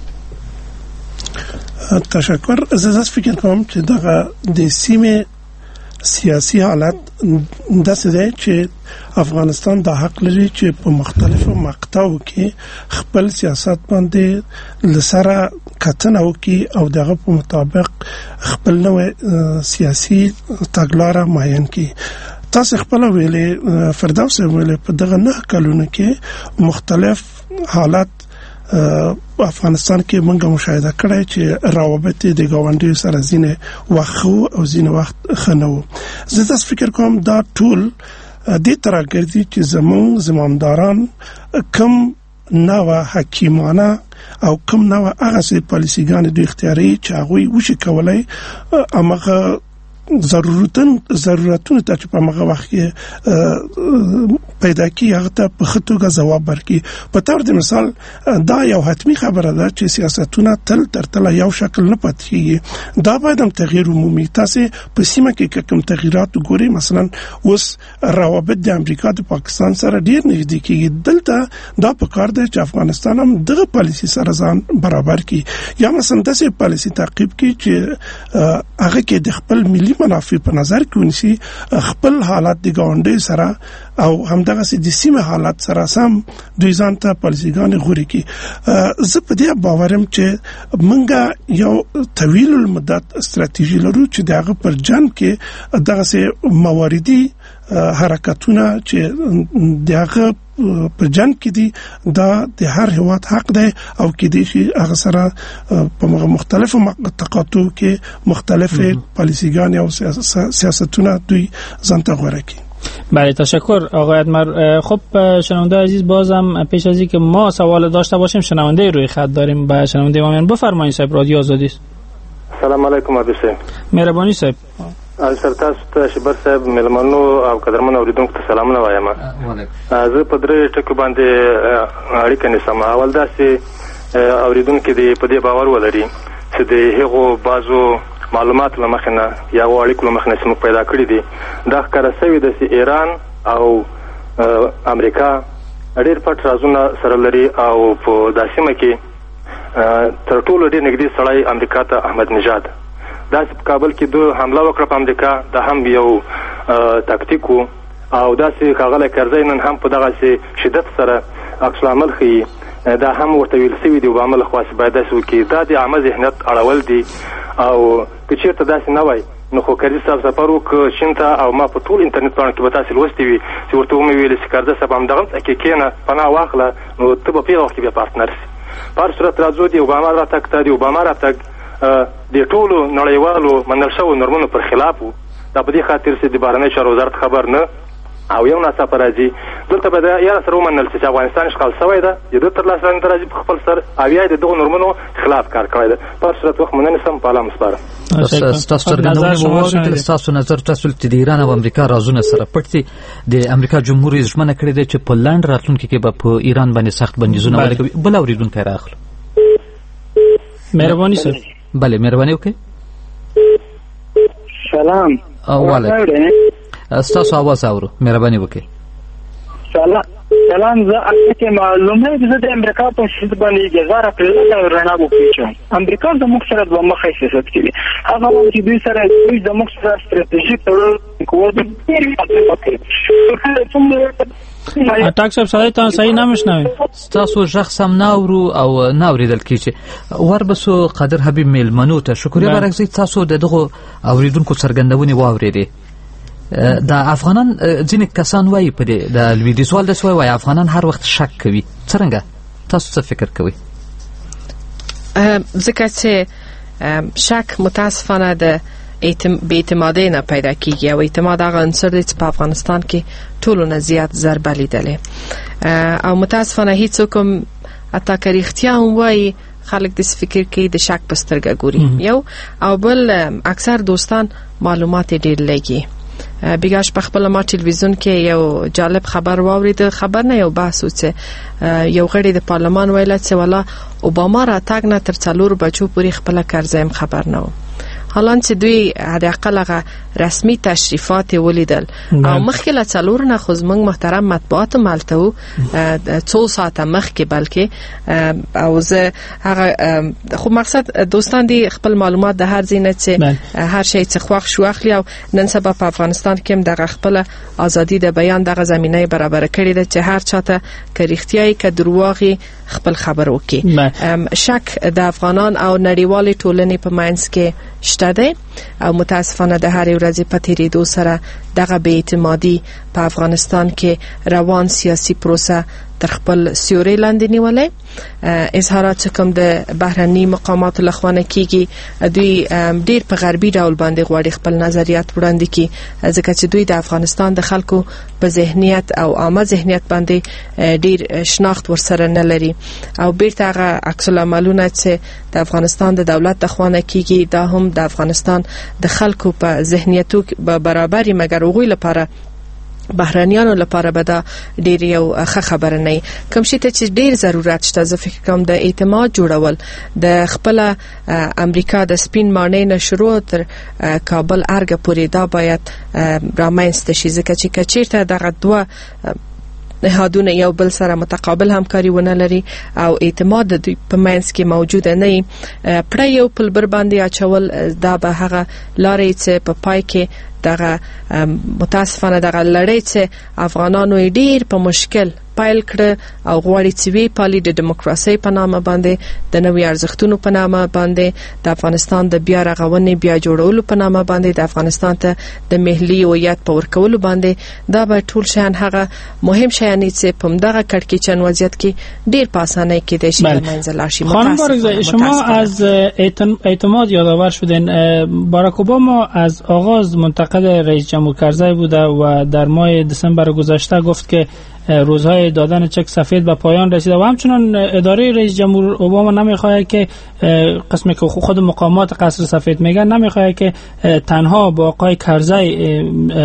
تشکر. زه فکر کوم چې دغه د سیمه سیاسي حالت داسې دی چې افغانستان د حق لري چې په مختلفو مقطعو کې خپل سیاست باندې لسره کتنه وکړي او دغه په مطابق خپل نوې سیاسي تګلاره معین کړي. تاسو خپل ویلې فردوس ویلې په دغه نه کلونو کې مختلف حالات افغانستان کې موږ مشاهده کړای چې روابط د ګاونډیو سره ځینې وخت او ځینې وخت خنو. زه تاسو فکر کوم دا ټول د ترګردي چې زمون زمامداران کم نو حکیمانه او کم نو هغه سي پالیسيګان د اختیاري چې هغه وشي کولای امغه ضرورتن ضرورتونه ته په هغه وخت کې پیدا کی هغه ته په خطوګه جواب ورکړي. په تور د مثال دا یو حتمی خبره ده چې سیاستونه تل تر تل یو شکل نه پاتېږي. دا باید هم تغییر عمومي. تاسو په سیمه کې کوم تغیرات وګورئ. مثلا اوس روابط د امریکا د پاکستان سره ډیر نږدې کیږي. دلته دا په کار دی چې افغانستان هم دغه پالیسی سره ځان برابر کړي یا مثلا داسې پالیسی تعقیب کړي چې هغه کې د خپل ملي منافع په نظر کې ونیسي، خپل حالات د ګاونډي سره او همدغه سي د سیمه حالات سره سم دوی ځان ته پالیسيګان غوړي کی. زه په دې باورم چې منګه یو طویل المدت استراتیژي لرو چې دغه پر جنگ کې دغه سي مواردی حرکتونه چې دغه په جنگ کې دي دا د هر هواد حق دی او کې دي چې هغه سره په مختلفو تقاطع کې مختلفه پالیسيګان او سیاستونه دوی ځان ته غوړي کی. بله تشکر آقای ادمر. خب شنونده عزیز بازم پیش از اینکه ما سوال داشته باشیم شنونده روی خط داریم. با شنونده ما بفرمایید صاحب، رادیو آزادی است. سلام علیکم ابي صاحب. مهرباني صاحب. ال سرتاس ته شبر صاحب ملمنو او قدرمن اوریدونکو ته سلامونه وایم. زه په درې ټکو باندې اړیکه نسم. اول دا چې اوریدونکو دې په دې باور ولري چې د هغو بازو معلومات لمخنه یا اړیکو لمخنه سم پیدا کړی دي. دا ښکاره شوی د ایران او امریکا ډېر پټ رازونه سره لري او په داسمه کې تر ټولو ډېر نږدې سړی امریکا ته احمد نژاد. دا په کابل کې دوه حمله وکړه په امریکا، دا هم یو تاکتیک او داسې کاغله کرزی نن هم په دغه شدت سره عکس العمل ښیي. دا هم ورته ویل شوي دي اوباما لخوا چې باید داسې وکړي. دا د عامه ذهنیت اړول دي او که چېرته داسې نه وای نو خو کرزي صاحب سفر وکړ چین ته او ما په ټول انټرنیټ باندې کې به تاسې لوستي وي چې ورته ومې ویلې چې کرزي صاحب همدغه ځای کې کښېنه پناه واخله نو ته به په هغه وخت کې بیا پارتنر سي. په هر صورت راځو د اوباما راتګ ته د اوباما راتګ د ټولو نړیوالو منل شوو نورمونو پر خلاف و. دا په دې خاطر چې د بهرنیو چارو وزارت خبر نه او یو ناڅاپه راځي دلته به د یاره سره ومنل چې افغانستان اشغال شوی ده، د ده تر لاسه لاندې راځي په خپل سر او یا د دغو نورمونو خلاف کار کړی ده. په هر صورت وخت مننه سم په الله مسپاره. ستاسو څرګندونې واورېدل. ستاسو نظر تاسو چې د ایران او امریکا رازونه سره پټ دي. د امریکا جمهوریت ژمنه کړې ده چې په لاندې راتلونکي کې به په ایران باندې سخت بندیزونه ولګوي. بل اورېدونکی راغلو. مهرباني صاحب. بله مهرباني وکړئ. سلام. وعلیکم. ستاسو आवाज اورو. مهرباني وکړئ. سلام. سلام. زه اته معلومه ده د امریکا په شت باندې جزاره کړل رڼا وکړم. امریکا د مخ سره د مخ سیاست کوي. هغه چې دوی سره دوی د مخ سره ستراتیژیک تړل کوي. اټاک صاحب صدای ته صحیح نمیشنوي. ستاسو ژغ سم ناورو او ناوریدل کیږي. وربسو قادر حبیب میلمنو ته شکریه برکزي. تاسو دغه اوریدونکو څرګندونې واوریدي. د افغانان ځینې کسان وایي په دې د لویدیځ وال داسې وایي افغانان هر وخت شک کوي. څرنګه تاسو څه فکر کوئ؟ ځکه چې شک متاسفانه د بې اعتمادۍ نه پیدا کیږي او اعتماد هغه عنصر دی چې په افغانستان کې ټولو نه زیات ضربه لیدلې او متاسفانه هیڅوک هم حتی که رښتیا هم وایي خلک داسې فکر کوي د شک په سترګه ګوري یو او بل اکثر دوستان معلومات ډېر لږي. بیګاش په خپل ما ټلویزیون کې یو جالب خبر واورید، خبر نه یو بحث و چې یو غړي د پارلمان ویل چې والا اوباما را تاګ نه تر څلور بچو پورې خپل قرضه خبر نه و. حالان چې دوی حداقل هغه رسمي تشریفات ولیدل او مخکې له څلور نه خو زموږ محترم مطبوعات مالته و څو ساعته مخکې بلکې او زه هغه خو مقصد دوستان دی خپل معلومات د هر ځای نه چې هر شی څه خوښ شو اخلي او نن سبا په افغانستان کې هم دغه خپل ازادي د بیان دغه زمینه برابر کړې ده چې هر چاته که رښتیايي که دروغي خپل خبر وکي. شک د افغانان او نړیوال ټولنې په منځ کې شته دی او متاسفانه د هر ورځې په تیریدو سره دغه بې اعتمادي په افغانستان کې روان سیاسي پروسه تر خپل سیوري لاندې نیولې. اظهارات کوم د بهرني مقاماتو لخوا نه کیږي، دوی ډیر په غربي ډول باندې غواړي خپل نظریات وړاندې کړي ځکه چې دوی د افغانستان د خلکو په ذهنیت او عامه ذهنیت باندې ډیر شناخت ورسره نه لري او بیرته هغه عکس العملونه چې د افغانستان د دولت د خوا نه کیږي دا هم د افغانستان د خلکو په ذهنیتو برابري مګر هغوی لپاره بهرانيانو لپاره به دا ډیر یو ښه خبره نه کوم شي ته چې ډیر ضرورت شته. زه فکر کوم د اعتماد جوړول د خپل امریکا د سپین مانې نه شروع تر کابل ارګ پورې دا باید رامنځته شي ځکه چې کچیرته دغه دوه نهادونه یو بل سره متقابل همکاري ونه لري او اعتماد د دوی په منځ کې موجود نه پړ یو پل بر باندې اچول دا به هغه لارې چې په پای کې دغه متاسفانه دغه لړۍ چې افغانانو ډیر په مشکل پایل کړ او غواړي چې وی پالي د دیموکراسي په نامه باندې د نوي ارزښتونو په نامه باندې د افغانستان د بیا رغونې بیا جوړولو په نامه باندې د افغانستان ته د ملي هویت په ورکولو باندې دا به ټول شان هغه مهم شیان چې په دغه کړکېچن وضعیت کې ډیر په اسانۍ کې د شي منځل راشي. خانم بارگزای شما از اعتماد یادآور شدین. باراک اوباما از آغاز منتقد رئیس جمهور کرزی بوده و در ماه دسامبر گذشته گفت که روزهای دادن چک سفید به پایان رسیده و همچنان اداره رئیس جمهور اوباما نمیخواد که قسمی که خود مقامات قصر سفید میگن نمیخواد که تنها با آقای کرزی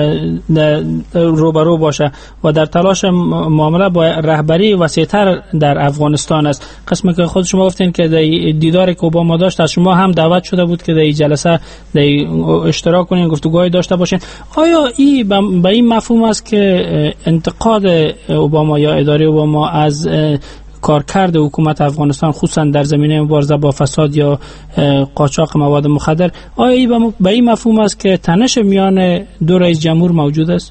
روبرو باشه و در تلاش معامله با رهبری وسیع‌تر در افغانستان است. قسمی که خود شما گفتین که در دیداری که اوباما داشت از شما هم دعوت شده بود که در جلسه در اشتراک کنین گفتگوهای داشته باشین. آیا این به این مفهوم است که انتقاد اوباما یا اداره اوباما از کارکرد حکومت افغانستان خصوصا در زمینه مبارزه با فساد یا قاچاق مواد مخدر آیا به این مفهوم است که تنش میان دو رئیس جمهور موجود است؟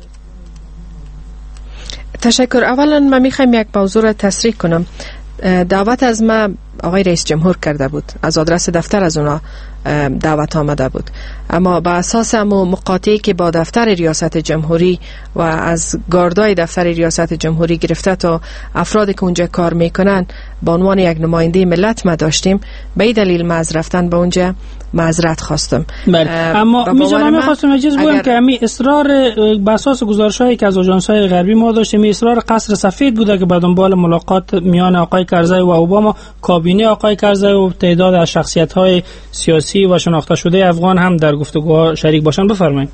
تشکر. اولا من میخوایم یک موضوع را تصریح کنم. دعوت از ما آقای رئیس جمهور کرده بود، از آدرس دفتر از اونا دعوت آمده بود، اما با اساس همو مقاطعی که با دفتر ریاست جمهوری و از گاردای دفتر ریاست جمهوری گرفته تا افرادی که اونجا کار میکنن به عنوان یک نماینده ملت ما داشتیم، به این دلیل ما از رفتن به اونجا معذرت خواستم. بله. اما میتونم میخواستم اجازه بدم که همین اصرار بر اساس گزارش‌هایی که از آژانس‌های غربی ما داشتیم، اصرار قصر سفید بوده که به دنبال ملاقات میان آقای کرزی و اوباما، کابینه آقای کرزی و تعداد از شخصیت‌های سیاسی و شناخته شده افغان هم در گفتگوها شریک باشن. بفرمایید.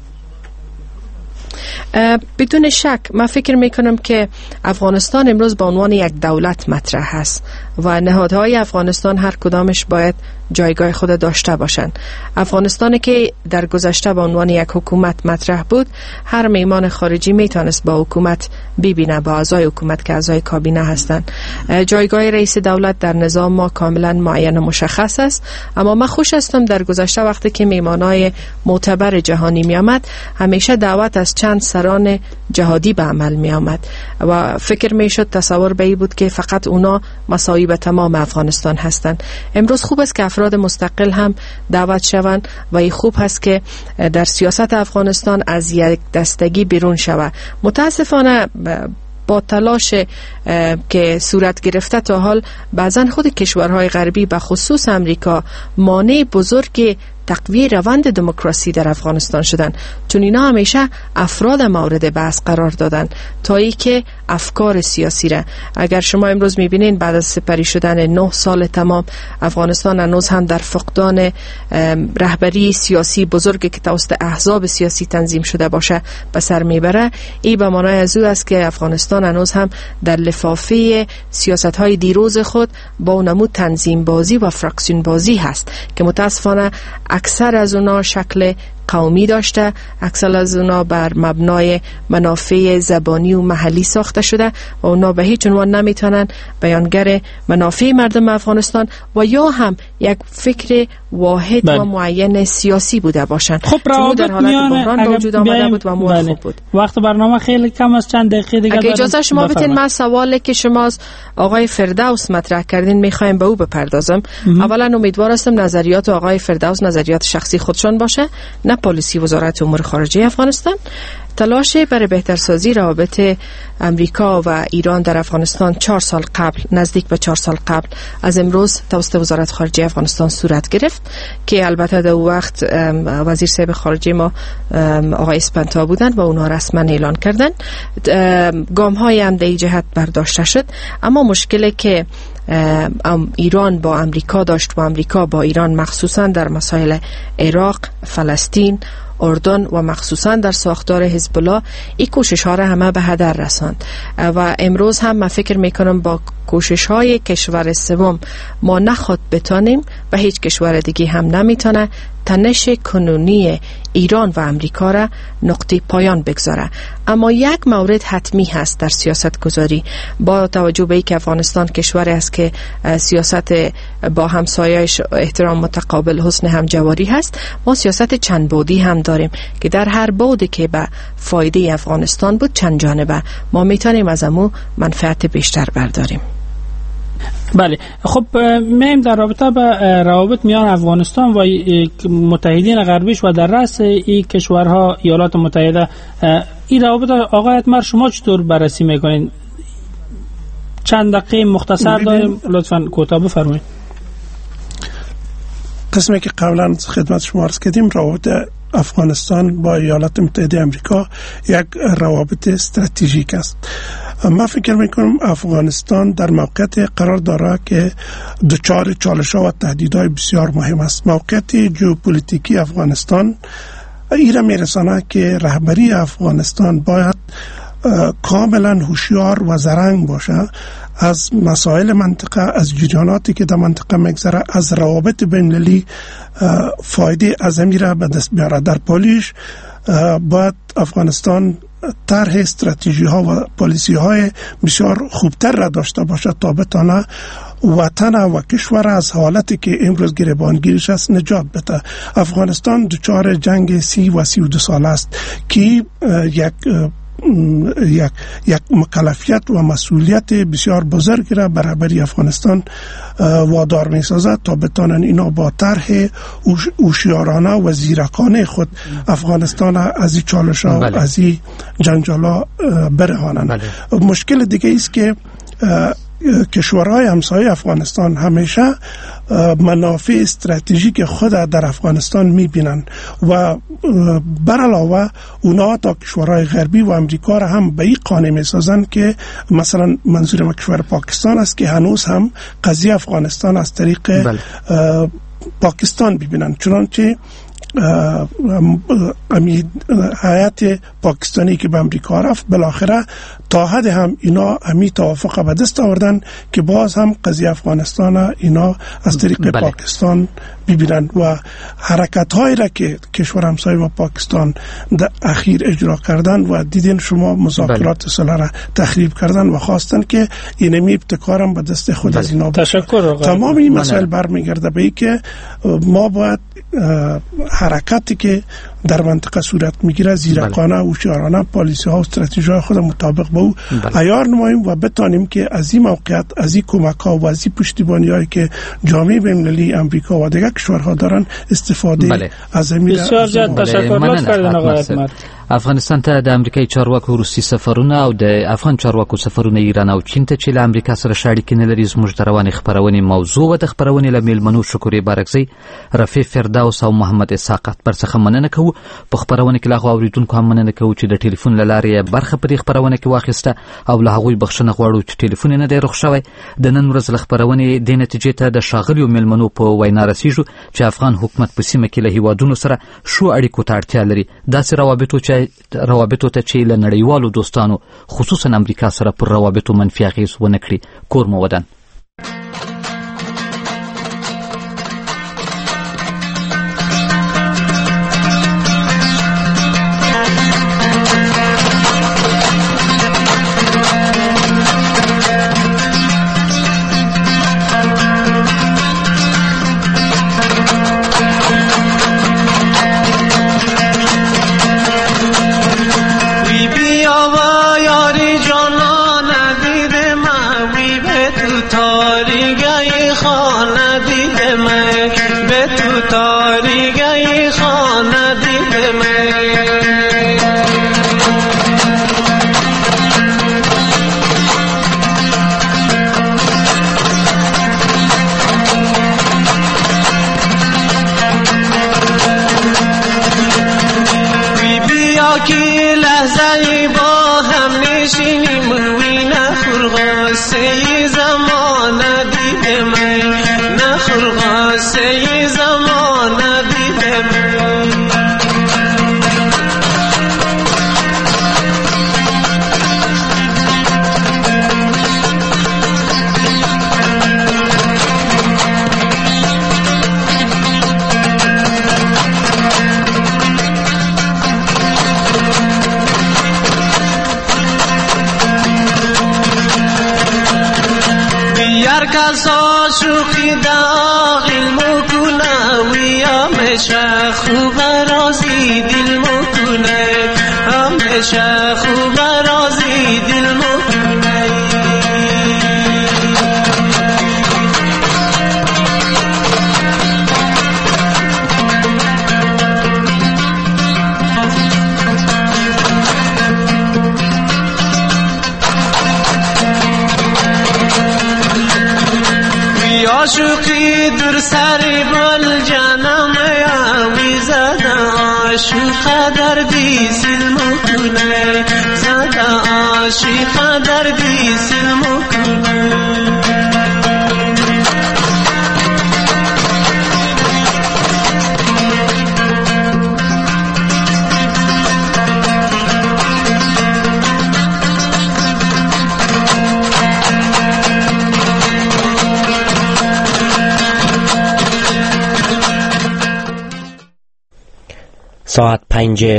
بدون شک من فکر میکنم که افغانستان امروز به عنوان یک دولت مطرح است و نهادهای افغانستان هر کدامش باید جایگاه خود داشته باشند. افغانستانی که در گذشته به عنوان یک حکومت مطرح بود، هر میمان خارجی میتونست با حکومت ببینه، با اعضای حکومت که اعضای کابینه هستند. جایگاه رئیس دولت در نظام ما کاملا معین و مشخص است، اما من خوش هستم در گذشته وقتی که میمانای معتبر جهانی میامد همیشه دعوت از چند افسران جهادی به عمل می آمد و فکر می شد، تصور به این بود که فقط اونا مساوی به تمام افغانستان هستند. امروز خوب است که افراد مستقل هم دعوت شوند و این خوب هست که در سیاست افغانستان از یک دستگی بیرون شود. متاسفانه با تلاش که صورت گرفته تا حال بعضا خود کشورهای غربی به خصوص امریکا مانع بزرگ تقویه روند دموکراسی در افغانستان شدن، چون اینا همیشه افراد مورد بحث قرار دادن تا ای که افکار سیاسی را. اگر شما امروز میبینین بعد از سپری شدن نه سال تمام افغانستان هنوز هم در فقدان رهبری سیاسی بزرگی که توسط احزاب سیاسی تنظیم شده باشه به سر میبره. این به معنای از او است که افغانستان هنوز هم در لفافه سیاست های دیروز خود با نمود تنظیم بازی و فراکسیون بازی هست که متاسفانه اکثر از اونا شکل قومی داشته، اکثر از اونا بر مبنای منافع زبانی و محلی ساخته شده و اونا به هیچ عنوان نمیتونن بیانگر منافع مردم افغانستان و یا هم یک فکر واحد بله. و معین سیاسی بوده باشند. خب در حالت بحران به وجود آمده بود و موفق بله. بود. وقت برنامه خیلی کم است، چند دقیقه دیگه اگه اجازه شما بتین من سوالی که شما از آقای فردوس مطرح کردین میخوایم به او بپردازم. اولا امیدوار هستم نظریات آقای فردوس نظریات شخصی خودشون باشه، نه پالیسی وزارت امور خارجه افغانستان. تلاش برای بهترسازی روابط امریکا و ایران در افغانستان چهار سال قبل، نزدیک به چهار سال قبل از امروز توسط وزارت خارجه افغانستان صورت گرفت که البته در وقت وزیر صاحب خارجه ما آقای اسپنتا بودند و اونها رسما اعلان کردند. گام های هم در این جهت برداشته شد، اما مشکلی که ایران با امریکا داشت و امریکا با ایران مخصوصا در مسائل عراق، فلسطین، اردن و مخصوصا در ساختار حزب الله این کوشش ها را همه به هدر رساند و امروز هم من فکر میکنم با کوشش های کشور سوم ما نخود بتانیم و هیچ کشور دیگه هم نمیتونه تنش کنونی ایران و امریکا را نقطه پایان بگذاره. اما یک مورد حتمی هست در سیاست گذاری، با توجه به اینکه افغانستان کشوری است که سیاست با همسایه‌اش احترام متقابل، حسن همجواری هست، ما سیاست چند بعدی هم داریم که در هر بعدی که به فایده افغانستان بود چند جانبه ما میتونیم از امو منفعت بیشتر برداریم. بله، خب میم در رابطه با روابط میان افغانستان و متحدین غربیش و در رأس این کشورها ایالات متحده، این روابط آقای اتمر شما چطور بررسی میکنین؟ چند دقیقه مختصر داریم، لطفاً کوتاه بفرمایید. قسمی که قبلا خدمت شما عرض کردیم، روابط افغانستان با ایالات متحده آمریکا یک روابط استراتژیک است. من فکر میکنم افغانستان در موقعیت قرار داره که دچار چالش‌ها و تهدیدهای بسیار مهم است. موقعیت ژئوپلیتیکی افغانستان ایرا میرسانه که رهبری افغانستان باید کاملا هوشیار و زرنگ باشه از مسائل منطقه، از جریاناتی که در منطقه میگذره، از روابط بین‌المللی فایده عظیمی را به دست بیاره. در پالیش باید افغانستان طرح استراتژی ها و پالیسی های بسیار خوبتر را داشته باشد تا بتانه وطن و کشور از حالتی که امروز گریبانگیرش است نجات بده. افغانستان دچار جنگ سی و سی و دو سال است که یک یک یک مکلفیت و مسئولیت بسیار بزرگی را برابری افغانستان وادار می سازد تا بتانن اینا با طرح هوشیارانه و زیرکانه خود افغانستان از این چالش‌ها بله. از این جنجالا برهانند. بله. مشکل دیگه است که کشورهای همسایه افغانستان همیشه منافع استراتژیک خود در افغانستان میبینند و بر علاوه اونا تا کشورهای غربی و امریکا را هم به این قانع میسازند که مثلا منظور ما کشور پاکستان است که هنوز هم قضیه افغانستان از طریق بله. پاکستان ببینند، چنانچه امی هیئت پاکستانی که به امریکا رفت بالاخره تا حد هم اینا امی توافق به دست آوردن که باز هم قضیه افغانستان اینا از طریق بله. پاکستان ببینند و حرکت هایی را که کشور همسایه و پاکستان در اخیر اجرا کردن و دیدین شما مذاکرات صلح را تخریب کردن و خواستن که اینمی ابتکارم به دست خود از اینا تشکر. تمام این مسائل برمیگرده به این که ما باید حرکتی که در منطقه صورت میگیره زیرکانه و هوشیارانه پالیسی ها و استراتژی های خود مطابق با او عیار نماییم و بتانیم که از این موقعیت، از این کمک ها و از این پشتیبانی هایی که جامعه بین‌المللی امریکا و دیگر کشورها دارن استفاده بله. از امیر بسیار زیاد تشکر. لطف کردین آقای حتمر. افغانستان ته د امریکای چارواکو روسي سفرونه او د افغان چارواکو سفرونه ایران او چین ته چې له امریکا سره شاړې نه لري زموږ د روانې خبرونې موضوع و د خبرونې له میلمنو شکرې بارکزی رفیع فردوس او محمد اسحاق پر څخه مننه کوو. په خبرونه کې له هغو اوریدونکو هم مننه کوو چې د ټلیفون له لارې برخه په دې خبرونه کې واخیسته او له هغوی بخښنه غواړو چې ټلیفون نه دی رخ شوی. د نن ورځ له خبرونې د نتیجې ته د شاغلیو میلمنو په وینا رسیږو چې افغان حکومت په سیمه کې له هیوادونو سره شو اړیکو ته اړتیا لري. داسې روابطو چې روابطو ته چې له نړیوالو دوستانو خصوصا امریکا سره پر روابطو منفي اغیز ونه کړي. کور مو ودان. عاشقی در سر بل جانم آوی زده عاشق دردی سلم کنه زده عاشق دردی سلم کنه ساعت پنج